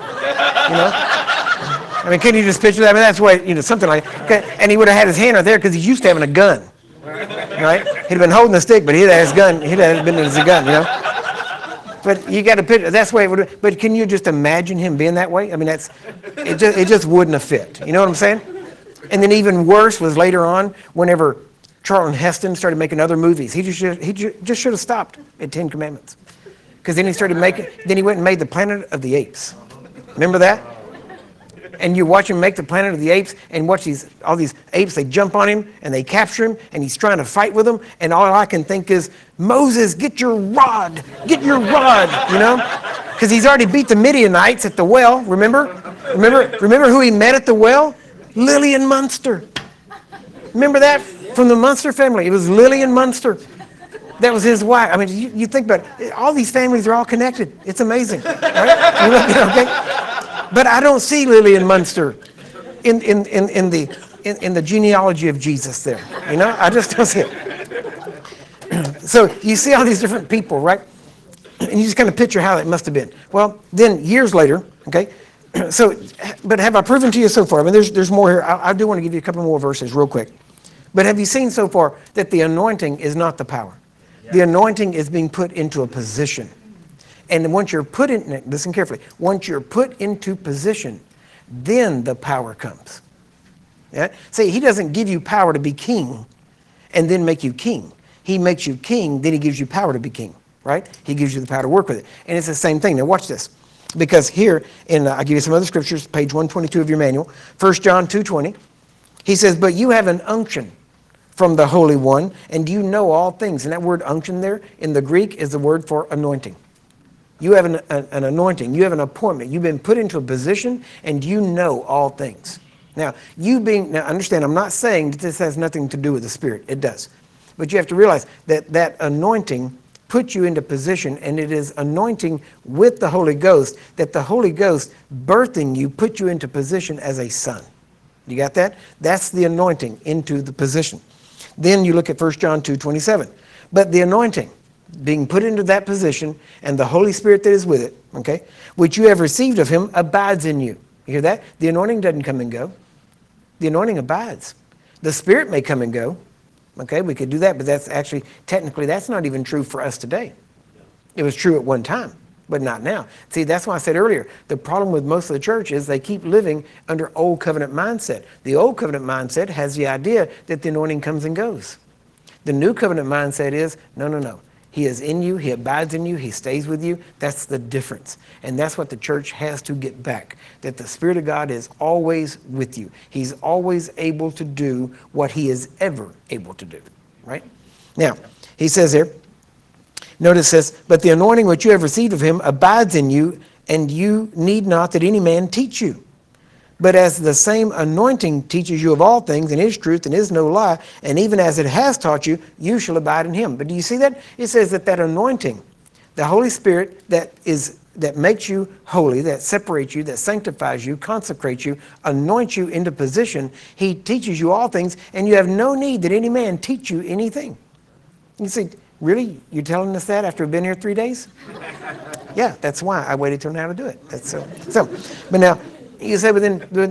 Can you just picture that? That's the way, something like that. Okay. And he would have had his hand right there because he's used to having a gun, right? He'd have been holding the stick, but he'd have had his gun. He'd have been as a gun, But you got to picture. That's the way it would. But can you just imagine him being that way? It just wouldn't have fit. You know what I'm saying? And then even worse was later on, whenever Charlton Heston started making other movies, he just should have stopped at 10 Commandments, because then he started making. Then he went and made the Planet of the Apes. Remember that? And you watch him make the Planet of the Apes, and watch all these apes, they jump on him, and they capture him, and he's trying to fight with them, and all I can think is, Moses, get your rod, because he's already beat the Midianites at the well, remember who he met at the well? Lillian Munster. Remember that? From the Munster family. It was Lillian Munster. That was his wife. You think about it, all these families are all connected. It's amazing, right? Okay? But I don't see Lillian Munster in the genealogy of Jesus there. I just don't see it. So you see all these different people, right? And you just kind of picture how it must have been. Well, then years later, okay. So, but have I proven to you so far? There's more here. I do want to give you a couple more verses real quick. But have you seen so far that the anointing is not the power? Yeah. The anointing is being put into a position. And once you're put in, listen carefully, once you're put into position, then the power comes. Yeah? See, he doesn't give you power to be king and then make you king. He makes you king, then he gives you power to be king, right? He gives you the power to work with it. And it's the same thing. Now watch this. Because here, I'll give you some other scriptures, page 122 of your manual, 1 John 2:20. He says, but you have an unction from the Holy One, and you know all things. And that word unction there in the Greek is the word for anointing. You have an anointing. You have an appointment. You've been put into a position, and you know all things. Now, now understand, I'm not saying that this has nothing to do with the Spirit. It does. But you have to realize that that anointing puts you into position, and it is anointing with the Holy Ghost, that the Holy Ghost birthing you put you into position as a son. You got that? That's the anointing into the position. Then you look at 1 John 2:27. But the anointing, being put into that position, and the Holy Spirit that is with it, okay, which you have received of him, abides in you. You hear that? The anointing doesn't come and go. The anointing abides. The Spirit may come and go. Okay, we could do that, but that's actually, technically, that's not even true for us today. It was true at one time, but not now. See, that's why I said earlier, the problem with most of the church is they keep living under old covenant mindset. The old covenant mindset has the idea that the anointing comes and goes. The new covenant mindset is, no. He is in you, he abides in you, he stays with you. That's the difference. And that's what the church has to get back, that the Spirit of God is always with you. He's always able to do what he is ever able to do, right? Now, he says here, notice this, but the anointing which you have received of him abides in you, and you need not that any man teach you. But as the same anointing teaches you of all things, and is truth, and is no lie, and even as it has taught you, you shall abide in him. But do you see that? It says that that anointing, the Holy Spirit that makes you holy, that separates you, that sanctifies you, consecrates you, anoints you into position, he teaches you all things, and you have no need that any man teach you anything. You say, really? You're telling us that after we've been here 3 days? Yeah, that's why I waited till now to do it. That's but now, you say, but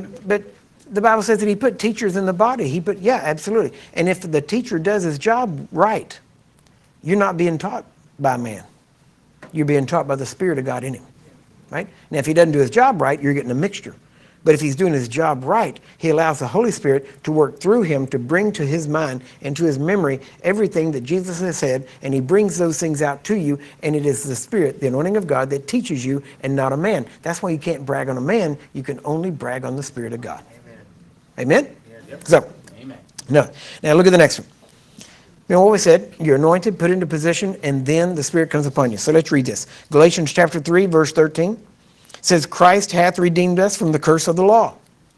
the Bible says that he put teachers in the body. Yeah, absolutely. And if the teacher does his job right, you're not being taught by man. You're being taught by the Spirit of God in him, right? Now, if he doesn't do his job right, you're getting a mixture. But if he's doing his job right, he allows the Holy Spirit to work through him to bring to his mind and to his memory everything that Jesus has said, and he brings those things out to you, and it is the Spirit, the anointing of God, that teaches you and not a man. That's why you can't brag on a man. You can only brag on the Spirit of God. Amen? Amen? Yep. So, amen. No. Now look at the next one. You know what we said? You're anointed, put into position, and then the Spirit comes upon you. So let's read this. Galatians chapter 3, verse 13. Says, Christ hath redeemed us from the curse of the law,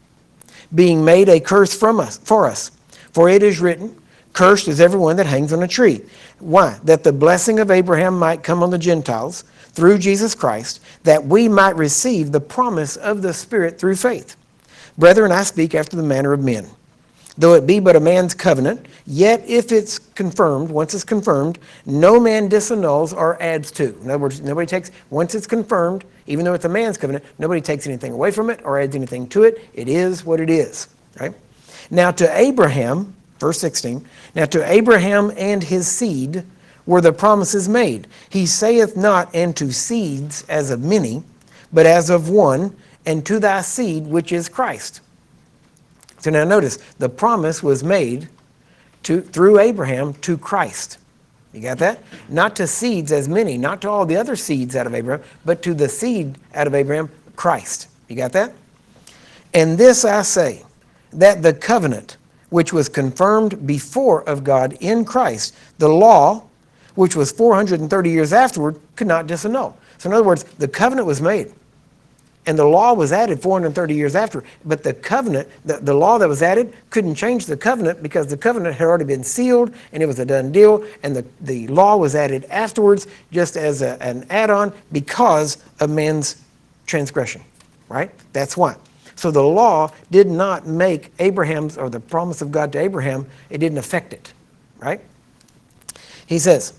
being made a curse for us. For it is written, cursed is everyone that hangs on a tree. Why? That the blessing of Abraham might come on the Gentiles through Jesus Christ, that we might receive the promise of the Spirit through faith. Brethren, I speak after the manner of men. Though it be but a man's covenant, yet if it's confirmed, once it's confirmed, no man disannuls or adds to. In other words, nobody takes, once it's confirmed, even though it's a man's covenant, nobody takes anything away from it or adds anything to it. It is what it is, right? Now to Abraham, verse 16, now to Abraham and his seed were the promises made. He saith not, and to seeds as of many, but as of one, and to thy seed, which is Christ. So now notice, the promise was made through Abraham to Christ. You got that? Not to seeds as many, not to all the other seeds out of Abraham, but to the seed out of Abraham, Christ. You got that? And this I say, that the covenant which was confirmed before of God in Christ, the law, which was 430 years afterward, could not disannul. So in other words, the covenant was made. And the law was added 430 years after. But the covenant, the law that was added, couldn't change the covenant because the covenant had already been sealed and it was a done deal. And the law was added afterwards just as an add-on because of man's transgression. Right? That's why. So the law did not make Abraham's, or the promise of God to Abraham, it didn't affect it. Right? He says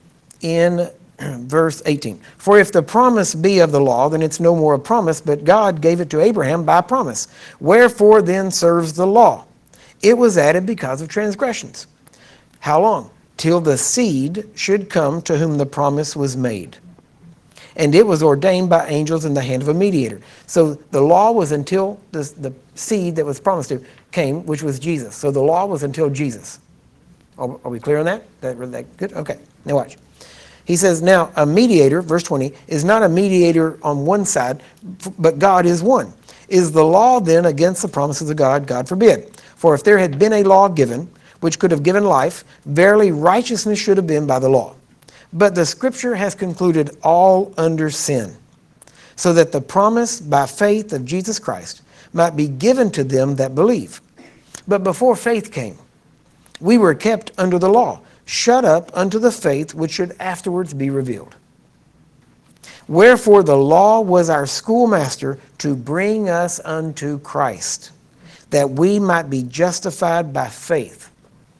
in verse 18, for if the promise be of the law, then it's no more a promise, but God gave it to Abraham by promise. Wherefore then serves the law? It was added because of transgressions. How long? Till the seed should come to whom the promise was made. and it was ordained by angels in the hand of a mediator. So the law was until the seed that was promised to came, which was Jesus. So the law was until Jesus. Are we clear on that? That good? Okay. Now watch. He says, now a mediator, verse 20, is not a mediator on one side, but God is one. Is the law then against the promises of God? God forbid. For if there had been a law given, which could have given life, verily righteousness should have been by the law. But the Scripture has concluded all under sin, so that the promise by faith of Jesus Christ might be given to them that believe. But before faith came, we were kept under the law, shut up unto the faith which should afterwards be revealed. Wherefore the law was our schoolmaster to bring us unto Christ, that we might be justified by faith.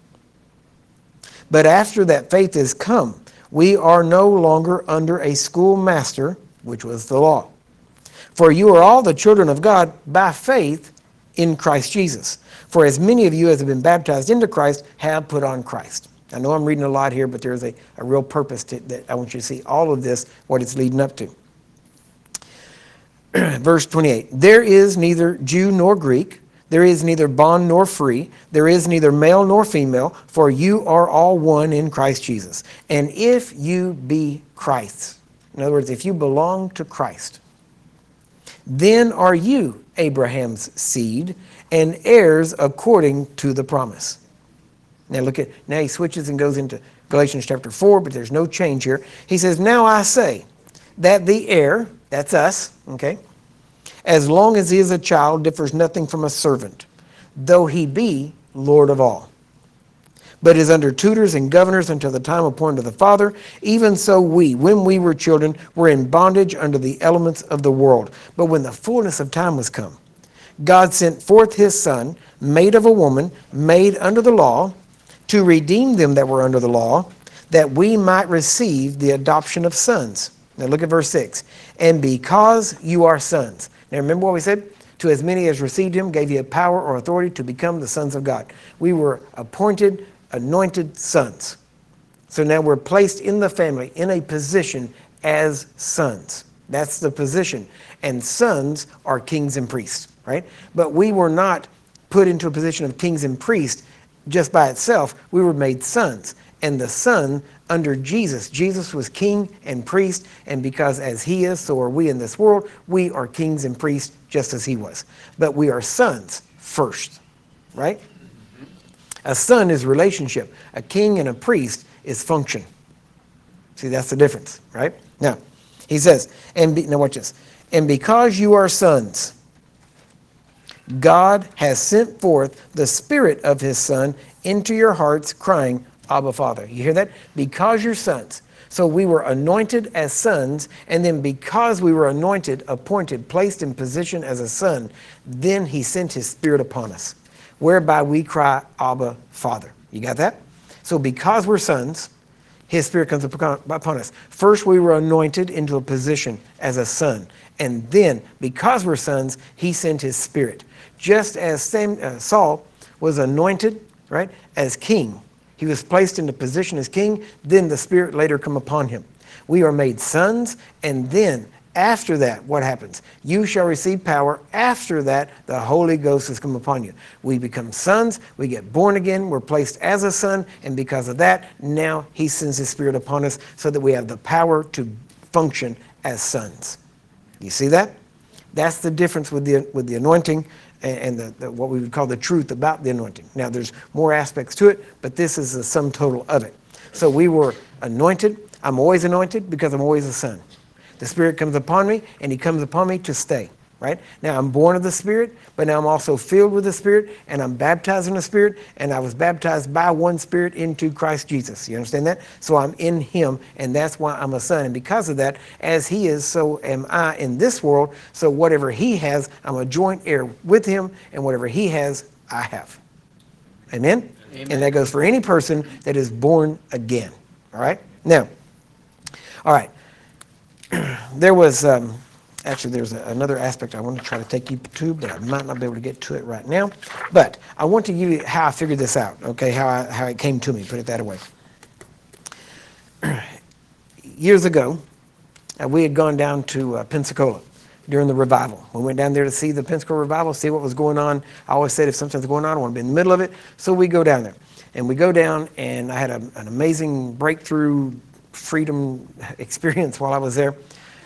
But after that faith is come, we are no longer under a schoolmaster, which was the law. For you are all the children of God by faith in Christ Jesus. For as many of you as have been baptized into Christ have put on Christ. I know I'm reading a lot here, but there's a real purpose that I want you to see all of this, what it's leading up to. Verse 28, there is neither Jew nor Greek, there is neither bond nor free, there is neither male nor female, for you are all one in Christ Jesus. And if you be Christ's, in other words, if you belong to Christ, then are you Abraham's seed and heirs according to the promise. Now now he switches and goes into Galatians chapter 4, but there's no change here. He says, now I say that the heir, that's us, okay, as long as he is a child, differs nothing from a servant, though he be Lord of all, but is under tutors and governors until the time appointed of the Father. Even so we, when we were children, were in bondage under the elements of the world. But when the fullness of time was come, God sent forth his Son, made of a woman, made under the law, to redeem them that were under the law, that we might receive the adoption of sons. Now look at verse 6. And because you are sons. Now remember what we said? To as many as received him, gave you power or authority to become the sons of God. We were appointed, anointed sons. So now we're placed in the family in a position as sons. That's the position. And sons are kings and priests, right? But we were not put into a position of kings and priests just by itself. We were made sons. And the Son under Jesus. Jesus was king and priest, and because as he is, so are we in this world. We are kings and priests just as he was. But we are sons first, right? A son is relationship. A king and a priest is function. See, that's the difference, right? Now, he says, now watch this. And because you are sons, God has sent forth the Spirit of his Son into your hearts, crying, Abba, Father. You hear that? Because you're sons. So we were anointed as sons, and then because we were anointed, appointed, placed in position as a son, then he sent his Spirit upon us, whereby we cry, Abba, Father. You got that? So because we're sons, his Spirit comes upon us. First, we were anointed into a position as a son. And then, because we're sons, he sent his Spirit. Just as Saul was anointed, right, as king. He was placed into position as king, then the Spirit later come upon him. We are made sons, and then after that, what happens? You shall receive power. After that, the Holy Ghost has come upon you. We become sons, we get born again, we're placed as a son, and because of that, now he sends his Spirit upon us so that we have the power to function as sons. You see that? That's the difference with the anointing and what we would call the truth about the anointing. Now, there's more aspects to it, but this is the sum total of it. So we were anointed. I'm always anointed because I'm always a son. The Spirit comes upon me, and he comes upon me to stay, right? Now, I'm born of the Spirit, but now I'm also filled with the Spirit, and I'm baptized in the Spirit, and I was baptized by one Spirit into Christ Jesus. You understand that? So I'm in him, and that's why I'm a son. And because of that, as he is, so am I in this world. So whatever he has, I'm a joint heir with him, and whatever he has, I have. Amen? Amen. And that goes for any person that is born again. All right? Now, all right. There was, actually there's another aspect I want to try to take you to, but I might not be able to get to it right now. But I want to give you how I figured this out, okay, how it came to me, put it that way. Years ago, we had gone down to Pensacola during the revival. We went down there to see the Pensacola revival, see what was going on. I always said if something's going on, I want to be in the middle of it. So we go down there. And we go down, and I had an amazing breakthrough freedom experience while I was there.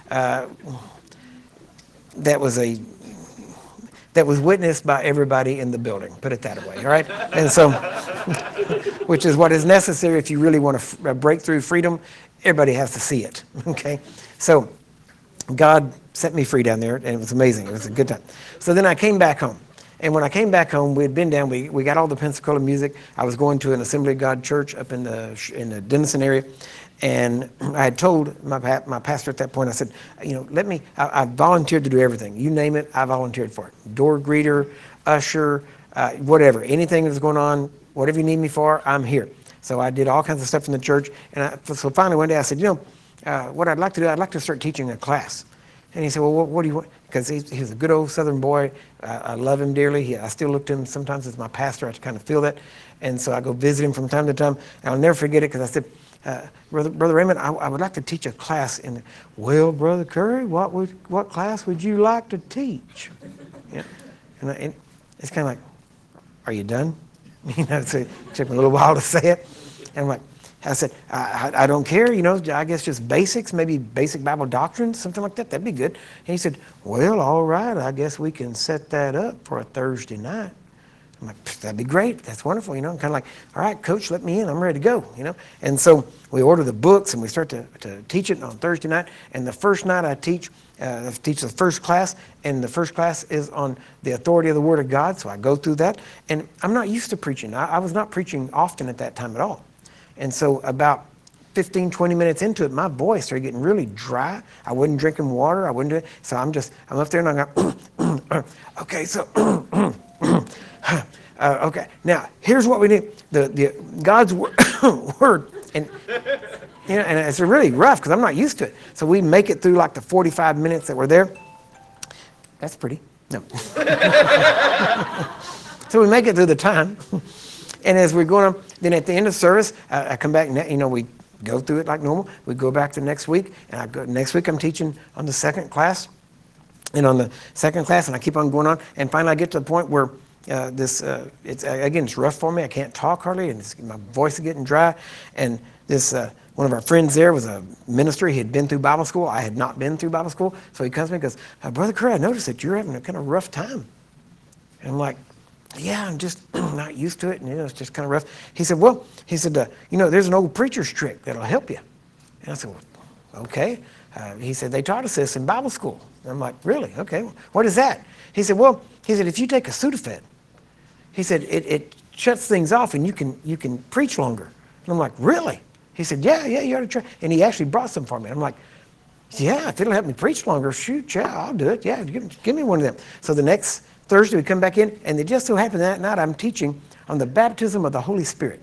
That was witnessed by everybody in the building, put it that way, all right? And so, which is what is necessary if you really want to break through freedom. Everybody has to see it, okay? So God set me free down there, and it was amazing. It was a good time. So then I came back home. And when I came back home, we had been down, we got all the Pensacola music. I was going to an Assembly of God church up in the Denison area. And I had told my pastor at that point, I said, I volunteered to do everything. You name it, I volunteered for it. Door greeter, usher, whatever. Anything that's going on, whatever you need me for, I'm here. So I did all kinds of stuff in the church. And so finally one day I said, what I'd like to do, I'd like to start teaching a class. And he said, well, what do you want? Because he's a good old Southern boy. I love him dearly. I still look to him sometimes as my pastor. I kind of feel that. And so I go visit him from time to time. And I'll never forget it because I said, Brother Raymond, I would like to teach a class. Well, Brother Curry, what class would you like to teach? And it's kind of like, are you done? So it took me a little while to say it. And I'm like, I said, I don't care, I guess just basics, maybe basic Bible doctrine, something like that. That'd be good. And he said, well, all right, I guess we can set that up for a Thursday night. I'm like, that'd be great. That's wonderful. I'm kind of like, all right, coach, let me in. I'm ready to go, And so we order the books and we start to teach it on Thursday night. And the first night I teach the first class, and the first class is on the authority of the Word of God. So I go through that. And I'm not used to preaching. I was not preaching often at that time at all. And so about 15, 20 minutes into it, my voice started getting really dry. I wasn't drinking water. I wouldn't do it. So I'm up there and I go, okay, so, okay. Now, here's what we need. The God's word. And, and it's really rough because I'm not used to it. So we make it through like the 45 minutes that we're there. That's pretty. No. So we make it through the time. And as we're going on, then at the end of service, I come back, we go through it like normal. We go back to next week, and next week I'm teaching on the second class. And on the second class, and I keep on going on. And finally I get to the point where it's rough for me. I can't talk hardly, and my voice is getting dry. And this one of our friends there was a minister. He had been through Bible school. I had not been through Bible school. So he comes to me and goes, Brother Curry, I noticed that you're having a kind of rough time. And I'm like, yeah, I'm just not used to it, and it's just kind of rough. He said, there's an old preacher's trick that'll help you. And I said, well, okay. He said, they taught us this in Bible school. And I'm like, really? Okay. What is that? He said, if you take a Sudafed, he said, it shuts things off and you can preach longer. And I'm like, really? He said, yeah, you ought to try. And he actually brought some for me. I'm like, yeah, if it'll help me preach longer, shoot, yeah, I'll do it. Yeah, give me one of them. So the next Thursday we come back in, and it just so happened that night I'm teaching on the baptism of the Holy Spirit.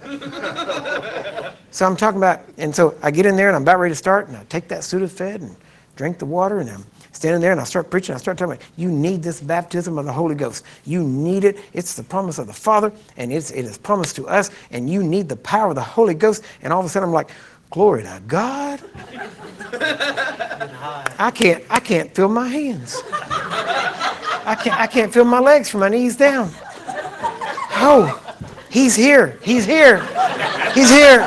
So I'm talking about, and so I get in there and I'm about ready to start, and I take that Sudafed and drink the water, and I'm standing there and I start preaching. I start talking about, you need this baptism of the Holy Ghost. You need it. It's the promise of the Father, and it is promised to us, and you need the power of the Holy Ghost. And all of a sudden I'm like, glory to God. I can't feel my hands. I can't feel my legs from my knees down. Oh, he's here. He's here. He's here.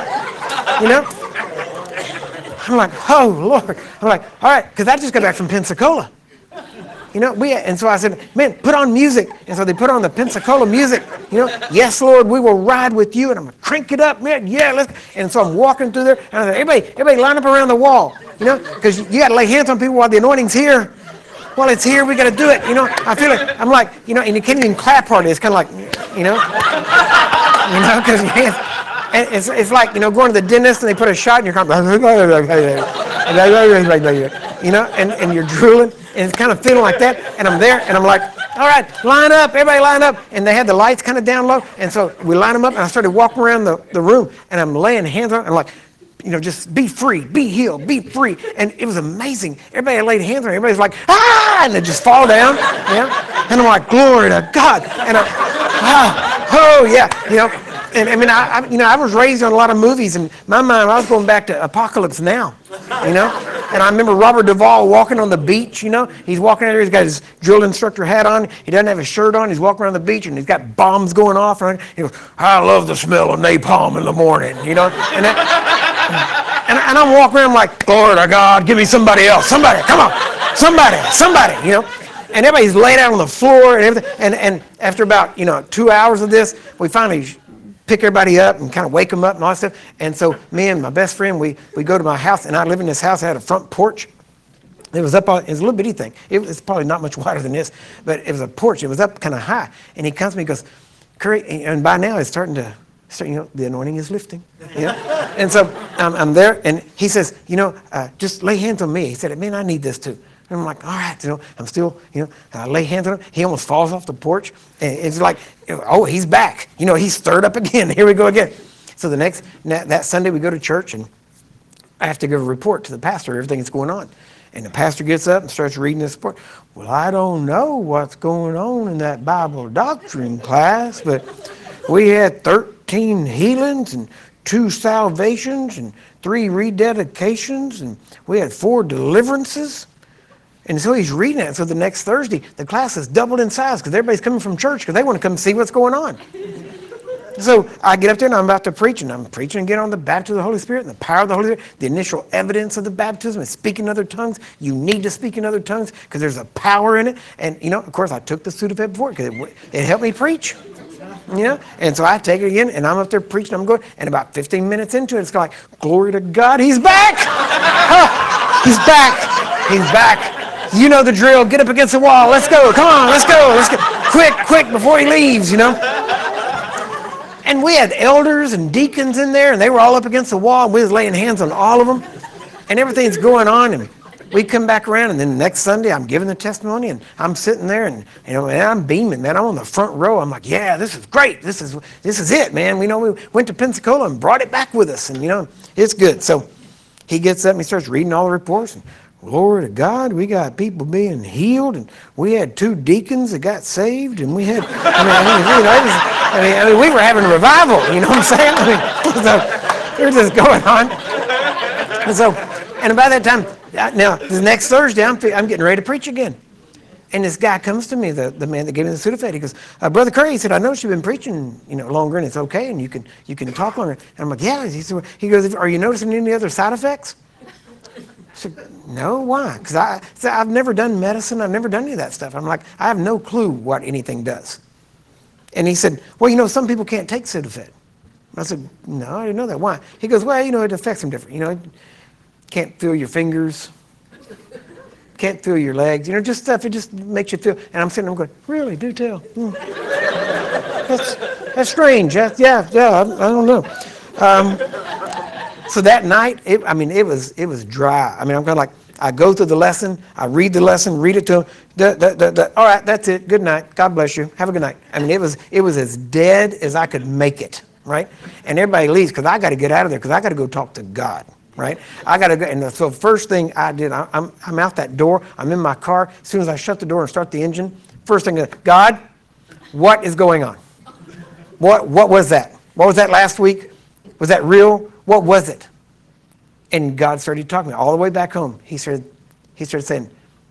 I'm like, oh, Lord. I'm like, all right, because I just got back from Pensacola. And so I said, man, put on music. And so they put on the Pensacola music. Yes, Lord, we will ride with you. And I'm going to crank it up, man. Yeah, let's. And so I'm walking through there. And I said, everybody line up around the wall. Because you got to lay hands on people while the anointing's here. While it's here, we got to do it. I feel like, I'm like, and you can't even clap hardly. It's kind of like, because your hands. And it's like, going to the dentist and they put a shot in your and you're drooling, and it's kind of feeling like that. And I'm there, and I'm like, all right, line up, everybody line up. And they had the lights kind of down low, and so we line them up, and I started walking around the room, and I'm laying hands on it, and like, just be free, be healed, be free. And it was amazing. Everybody laid hands on it. Everybody's like, ah, and they just fall down. Yeah. And I'm like, glory to God. And yeah. And I mean, I was raised on a lot of movies, and my mind, I was going back to Apocalypse Now, And I remember Robert Duvall walking on the beach, He's walking out there, he's got his drill instructor hat on. He doesn't have his shirt on. He's walking around the beach, and he's got bombs going off. And he goes, I love the smell of napalm in the morning, And I'm walking around like, glory to God, give me somebody else. Somebody, come on. Somebody. And everybody's laid out on the floor and everything. And after about, 2 hours of this, we finally pick everybody up and kind of wake them up and all that stuff. And so me and my best friend, we go to my house, and I live in this house. I had a front porch. It was up on, it was a little bitty thing. It was probably not much wider than this, but it was a porch. It was up kind of high. And he comes to me and goes, Curry, and by now it's starting, the anointing is lifting. And so I'm there, and he says, just lay hands on me. He said, man, I need this too. And I'm like, all right, I'm still, I lay hands on him. He almost falls off the porch. And it's like, oh, he's back. He's stirred up again. Here we go again. So that Sunday we go to church, and I have to give a report to the pastor, everything that's going on. And the pastor gets up and starts reading this report. Well, I don't know what's going on in that Bible doctrine class, but we had 13 healings and 2 salvations and 3 rededications, and we had 4 deliverances. And so he's reading it. So the next Thursday, the class is doubled in size because everybody's coming from church because they want to come see what's going on. So I get up there and I'm about to preach, and I'm preaching again on the baptism of the Holy Spirit and the power of the Holy Spirit, the initial evidence of the baptism is speaking other tongues. You need to speak in other tongues because there's a power in it. And, of course, I took the Sudafed before because it helped me preach. And so I take it again, and I'm up there preaching. I'm going, and about 15 minutes into it, it's like, glory to God, he's back. He's back. He's back. You know the drill. Get up against the wall. Let's go. Come on, let's go. Let's go. Quick, before he leaves, And we had elders and deacons in there, and they were all up against the wall, and we was laying hands on all of them, and everything's going on, and we come back around, and then the next Sunday, I'm giving the testimony, and I'm sitting there, and and I'm beaming, man. I'm on the front row. I'm like, yeah, this is great. This is it, man. We went to Pensacola and brought it back with us, and it's good. So he gets up and he starts reading all the reports, and glory to God, we got people being healed, and we had 2 deacons that got saved, and we had, we were having a revival, you know what I'm saying? So they're just going on. And by that time, now the next Thursday, I'm getting ready to preach again. And this guy comes to me, the man that gave me the Sudafed. He goes, Brother Curry, he said, I noticed you've been preaching, longer, and it's okay, and you can talk longer. And I'm like, yeah. He goes, are you noticing any other side effects? I said, no, why? Because I've never done medicine. I've never done any of that stuff. I'm like, I have no clue what anything does. And he said, well, some people can't take Sudafed. I said, no, I didn't know that. Why? He goes, well, it affects them different. Can't feel your fingers, can't feel your legs, just stuff. It just makes you feel. And I'm sitting there going, really, do tell. That's strange. Yeah, I don't know. So that night, it was dry. I'm kind of like, I go through the lesson, I read the lesson, read it to him. All right, that's it. Good night. God bless you. Have a good night. It was as dead as I could make it, right? And everybody leaves because I got to get out of there because I got to go talk to God, right? I got to go. And so first thing I did, I'm out that door. I'm in my car. As soon as I shut the door and start the engine, first thing, God, what is going on? What was that? What was that last week? Was that real? What was it? And God started talking to me all the way back home. He started saying,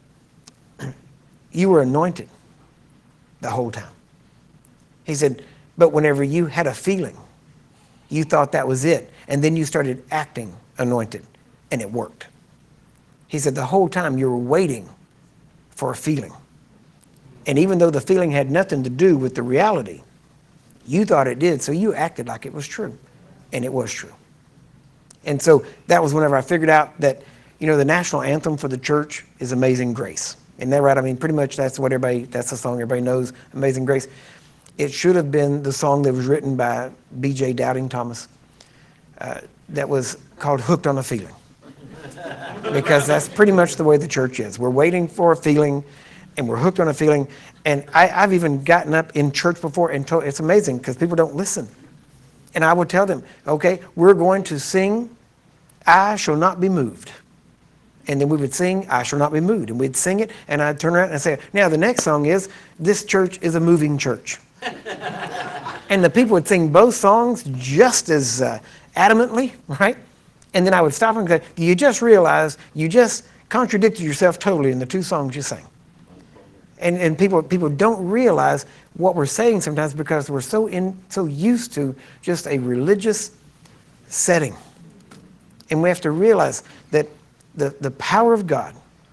you were anointed the whole time. He said, but whenever you had a feeling, you thought that was it. And then you started acting anointed, and it worked. He said, the whole time you were waiting for a feeling. And even though the feeling had nothing to do with the reality, you thought it did, so you acted like it was true. And it was true. And so that was whenever I figured out that, the national anthem for the church is Amazing Grace. Isn't that right? Pretty much that's the song everybody knows, Amazing Grace. It should have been the song that was written by B.J. Doubting Thomas that was called Hooked on a Feeling. Because that's pretty much the way the church is. We're waiting for a feeling, and we're hooked on a feeling. And I've even gotten up in church before and told, it's amazing because people don't listen. And I would tell them, okay, we're going to sing, I Shall Not Be Moved. And then we would sing, I Shall Not Be Moved. And we'd sing it, and I'd turn around and I'd say, now the next song is, This Church is a Moving Church. And the people would sing both songs just as adamantly, right? And then I would stop and go, you just realize you just contradicted yourself totally in the two songs you sang. And people don't realize what we're saying sometimes because we're so used to just a religious setting. And we have to realize that the power of God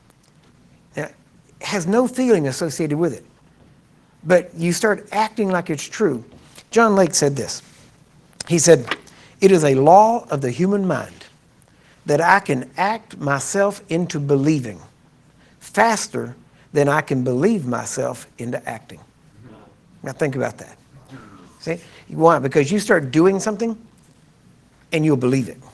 has no feeling associated with it. But you start acting like it's true. John Lake said this. He said, "It is a law of the human mind that I can act myself into believing faster than I can believe myself into acting." Now think about that. See? Why? Because you start doing something and you'll believe it.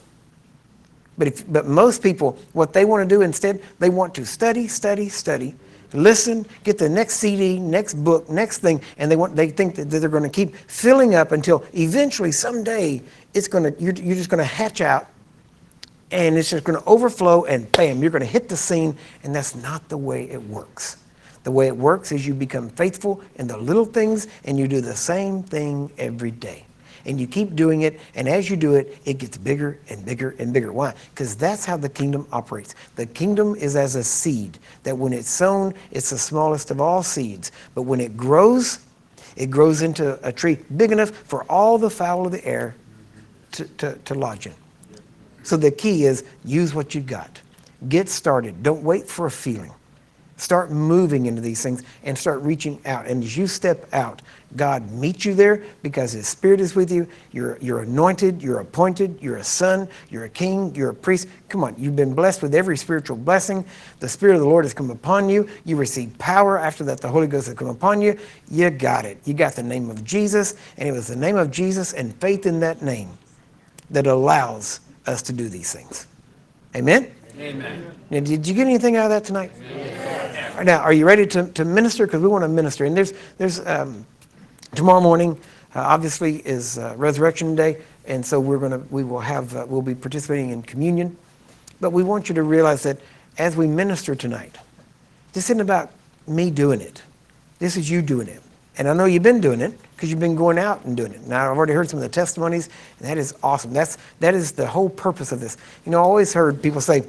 But most people, what they want to do instead, they want to study, listen, get the next CD, next book, next thing, and they think that they're going to keep filling up until eventually someday you're just going to hatch out, and it's just going to overflow, and bam, you're going to hit the scene, and that's not the way it works. The way it works is you become faithful in the little things, and you do the same thing every day. And you keep doing it, and as you do it, it gets bigger and bigger and bigger. Why? Because that's how the kingdom operates. The kingdom is as a seed, that when it's sown, it's the smallest of all seeds. But when it grows into a tree big enough for all the fowl of the air to lodge in. So the key is use what you've got. Get started. Don't wait for a feeling. Start moving into these things and start reaching out. And as you step out, God meets you there because His Spirit is with you. You're anointed, you're appointed, you're a son, you're a king, you're a priest. Come on, you've been blessed with every spiritual blessing. The Spirit of the Lord has come upon you. You receive power. After that, the Holy Ghost has come upon you. You got it. You got the name of Jesus, and it was the name of Jesus and faith in that name that allows us to do these things. Amen? Amen. Now, did you get anything out of that tonight? Yes. Now, are you ready to minister? Because we want to minister. And there's tomorrow morning, obviously, is Resurrection Day, and so we'll be participating in communion. But we want you to realize that as we minister tonight, this isn't about me doing it. This is you doing it. And I know you've been doing it because you've been going out and doing it. Now, I've already heard some of the testimonies, and that is awesome. That is the whole purpose of this. You know, I always heard people say,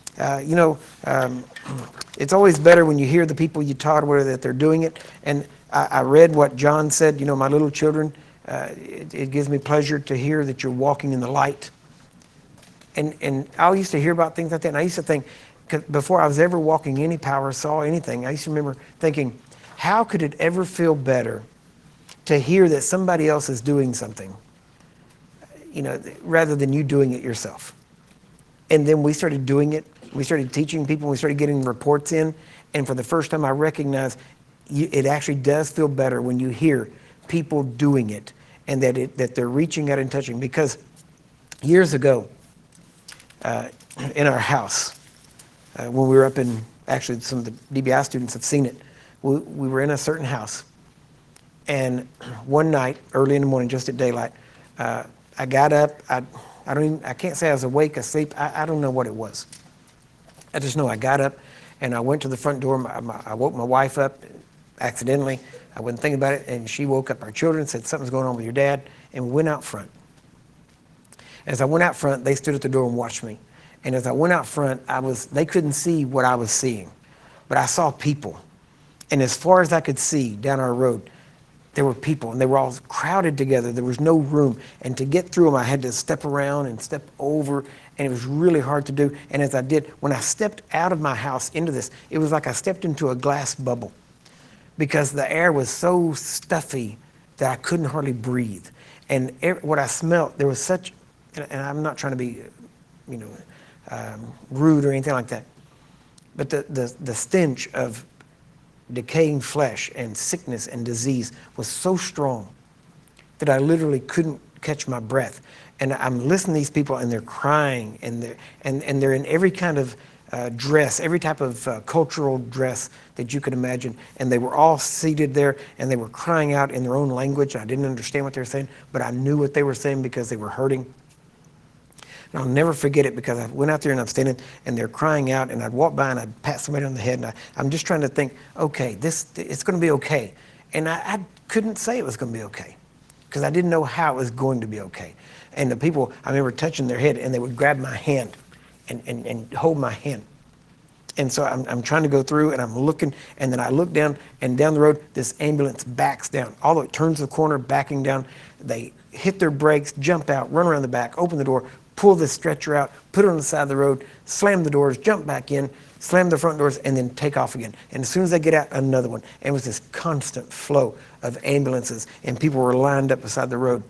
it's always better when you hear the people you taught or that they're doing it. And I read what John said, you know, my little children, it gives me pleasure to hear that you're walking in the light. And I used to hear about things like that, and I used to think, before I was ever walking any power, saw anything, I used to remember thinking, how could it ever feel better to hear that somebody else is doing something, you know, rather than you doing it yourself? And then we started doing it. We started teaching people. We started getting reports in. And for the first time, I recognized it actually does feel better when you hear people doing it and that they're reaching out and touching. Because years ago, in our house, when we were up in, actually some of the DBI students have seen it, we were in a certain house. And one night, early in the morning, just at daylight, I got up. I can't say I was awake, asleep. I don't know what it was. I just know I got up and I went to the front door. I woke my wife up accidentally. I wasn't thinking about it, and she woke up our children, said something's going on with your dad, and we went out front. As I went out front, they stood at the door and watched me. And as I went out front, they couldn't see what I was seeing, but I saw people. And as far as I could see down our road, there were people, and they were all crowded together. There was no room. And to get through them, I had to step around and step over, and it was really hard to do. And as I did, when I stepped out of my house into this, it was like I stepped into a glass bubble because the air was so stuffy that I couldn't hardly breathe. And what I smelled, there was such, and I'm not trying to be, rude or anything like that, but the stench of decaying flesh and sickness and disease was so strong that I literally couldn't catch my breath. And I'm listening to these people, and they're crying, and they're in every kind of dress, every type of cultural dress that you could imagine. And they were all seated there, and they were crying out in their own language. I didn't understand what they were saying, but I knew what they were saying because they were hurting. And I'll never forget it because I went out there and I'm standing and they're crying out, and I'd walk by and I'd pat somebody on the head, and I'm just trying to think, okay, it's going to be okay. And I couldn't say it was going to be okay because I didn't know how it was going to be okay. And the people, I remember touching their head, and they would grab my hand and hold my hand. And so I'm trying to go through, and I'm looking, and then I look down, and down the road, this ambulance backs down. Although it turns the corner, backing down, they hit their brakes, jump out, run around the back, open the door, pull this stretcher out, put it on the side of the road, slam the doors, jump back in, slam the front doors, and then take off again. And as soon as they get out, another one. And it was this constant flow of ambulances, and people were lined up beside the road.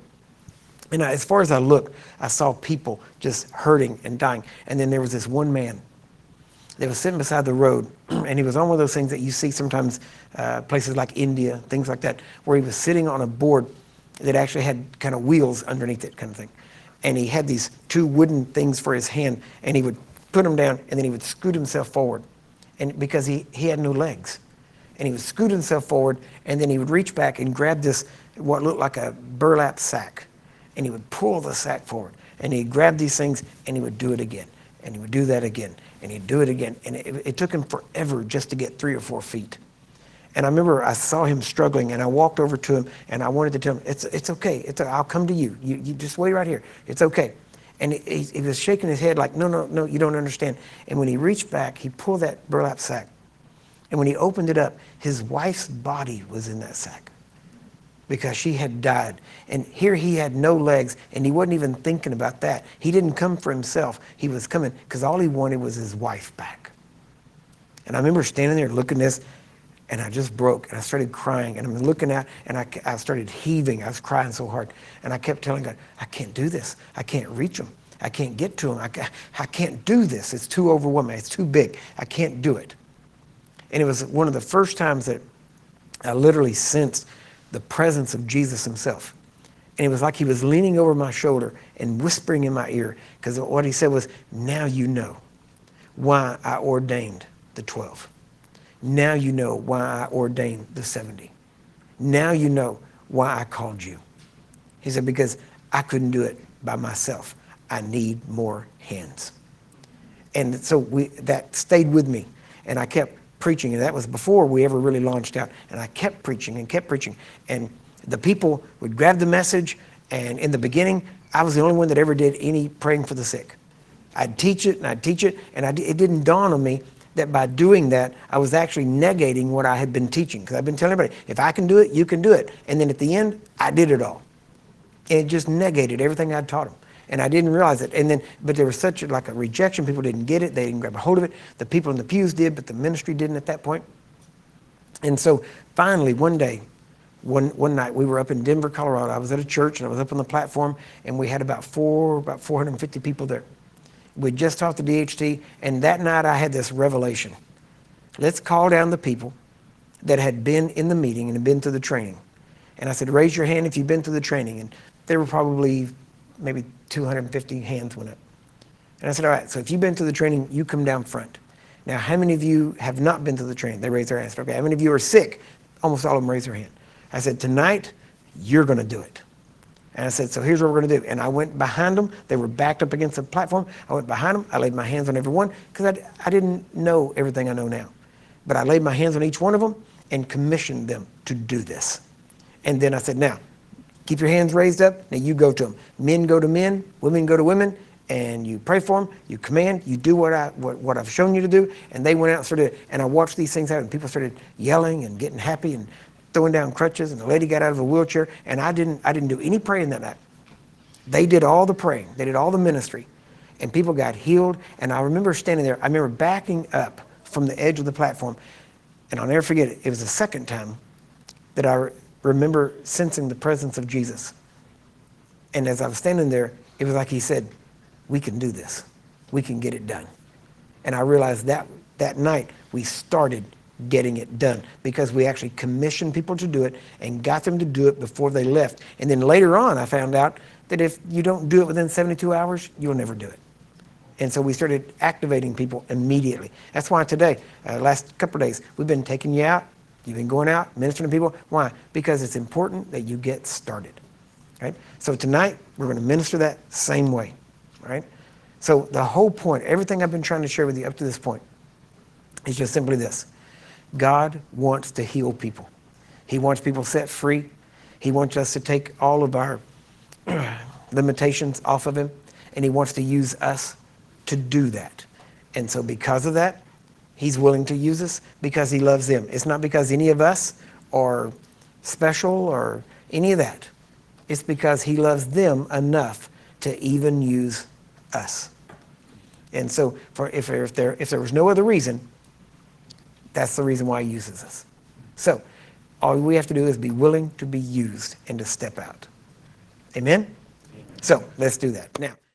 And as far as I looked, I saw people just hurting and dying. And then there was this one man that was sitting beside the road, and he was on one of those things that you see sometimes places like India, things like that, where he was sitting on a board that actually had kind of wheels underneath it, kind of thing. And he had these two wooden things for his hand, and he would put them down, and then he would scoot himself forward, and because he had no legs. And he would scoot himself forward, and then he would reach back and grab this, what looked like a burlap sack, and he would pull the sack forward, and he'd grab these things, and he would do it again, and he would do that again, and he'd do it again. And it took him forever just to get 3 or 4 feet. And I remember I saw him struggling, and I walked over to him, and I wanted to tell him, it's okay. I'll come to you. You just wait right here. It's okay. And he was shaking his head like, no, you don't understand. And when he reached back, he pulled that burlap sack. And when he opened it up, his wife's body was in that sack because she had died. And here he had no legs, and he wasn't even thinking about that. He didn't come for himself. He was coming because all he wanted was his wife back. And I remember standing there looking at this, and I just broke, and I started crying, and I'm looking at, and I started heaving. I was crying so hard, and I kept telling God, I can't do this. I can't reach him. I can't get to him. I can't do this. It's too overwhelming. It's too big. I can't do it. And it was one of the first times that I literally sensed the presence of Jesus himself. And it was like he was leaning over my shoulder and whispering in my ear, because what he said was, now you know why I ordained the 12. Now you know why I ordained the 70. Now you know why I called you. He said, because I couldn't do it by myself. I need more hands. And so that stayed with me, and I kept preaching, and that was before we ever really launched out. And I kept preaching and kept preaching, and the people would grab the message. And in the beginning, I was the only one that ever did any praying for the sick. I'd teach it, and it didn't dawn on me that by doing that, I was actually negating what I had been teaching. Because I've been telling everybody, if I can do it, you can do it. And then at the end, I did it all. And it just negated everything I'd taught them. And I didn't realize it. But there was such a rejection. People didn't get it. They didn't grab a hold of it. The people in the pews did, but the ministry didn't at that point. And so finally, one day, one night, we were up in Denver, Colorado. I was at a church, and I was up on the platform, and we had about 450 people there. We just taught the DHT, and that night I had this revelation. Let's call down the people that had been in the meeting and had been through the training. And I said, raise your hand if you've been through the training. And there were probably maybe 250 hands went up. And I said, all right, so if you've been through the training, you come down front. Now, how many of you have not been through the training? They raised their hand. I said, okay, how many of you are sick? Almost all of them raised their hand. I said, tonight, you're going to do it. And I said, so here's what we're going to do. And I went behind them. They were backed up against the platform. I went behind them. I laid my hands on every one, because I didn't know everything I know now. But I laid my hands on each one of them and commissioned them to do this. And then I said, now, keep your hands raised up. Now you go to them. Men go to men. Women go to women. And you pray for them. You command. You do what I've shown you to do. And they went out and started. And I watched these things happen. People started yelling and getting happy and throwing down crutches, and the lady got out of a wheelchair, and I didn't do any praying that night. They did all the praying. They did all the ministry, and people got healed. And I remember standing there. I remember backing up from the edge of the platform, and I'll never forget it. It was the second time that I remember sensing the presence of Jesus. And as I was standing there, it was like he said, we can do this. We can get it done. And I realized that night we started getting it done, because we actually commissioned people to do it and got them to do it before they left. And then later on, I found out that if you don't do it within 72 hours, you'll never do it. And so we started activating people immediately. That's why today, last couple of days, we've been taking you out. You've been going out, ministering to people. Why? Because it's important that you get started. Right? So tonight, we're going to minister that same way. Right? So the whole point, everything I've been trying to share with you up to this point, is just simply this. God wants to heal people. He wants people set free. He wants us to take all of our limitations off of him, and he wants to use us to do that. And so because of that, he's willing to use us because he loves them. It's not because any of us are special or any of that. It's because he loves them enough to even use us. And so if there was no other reason, that's the reason why he uses us. So all we have to do is be willing to be used and to step out. Amen? So let's do that. Now,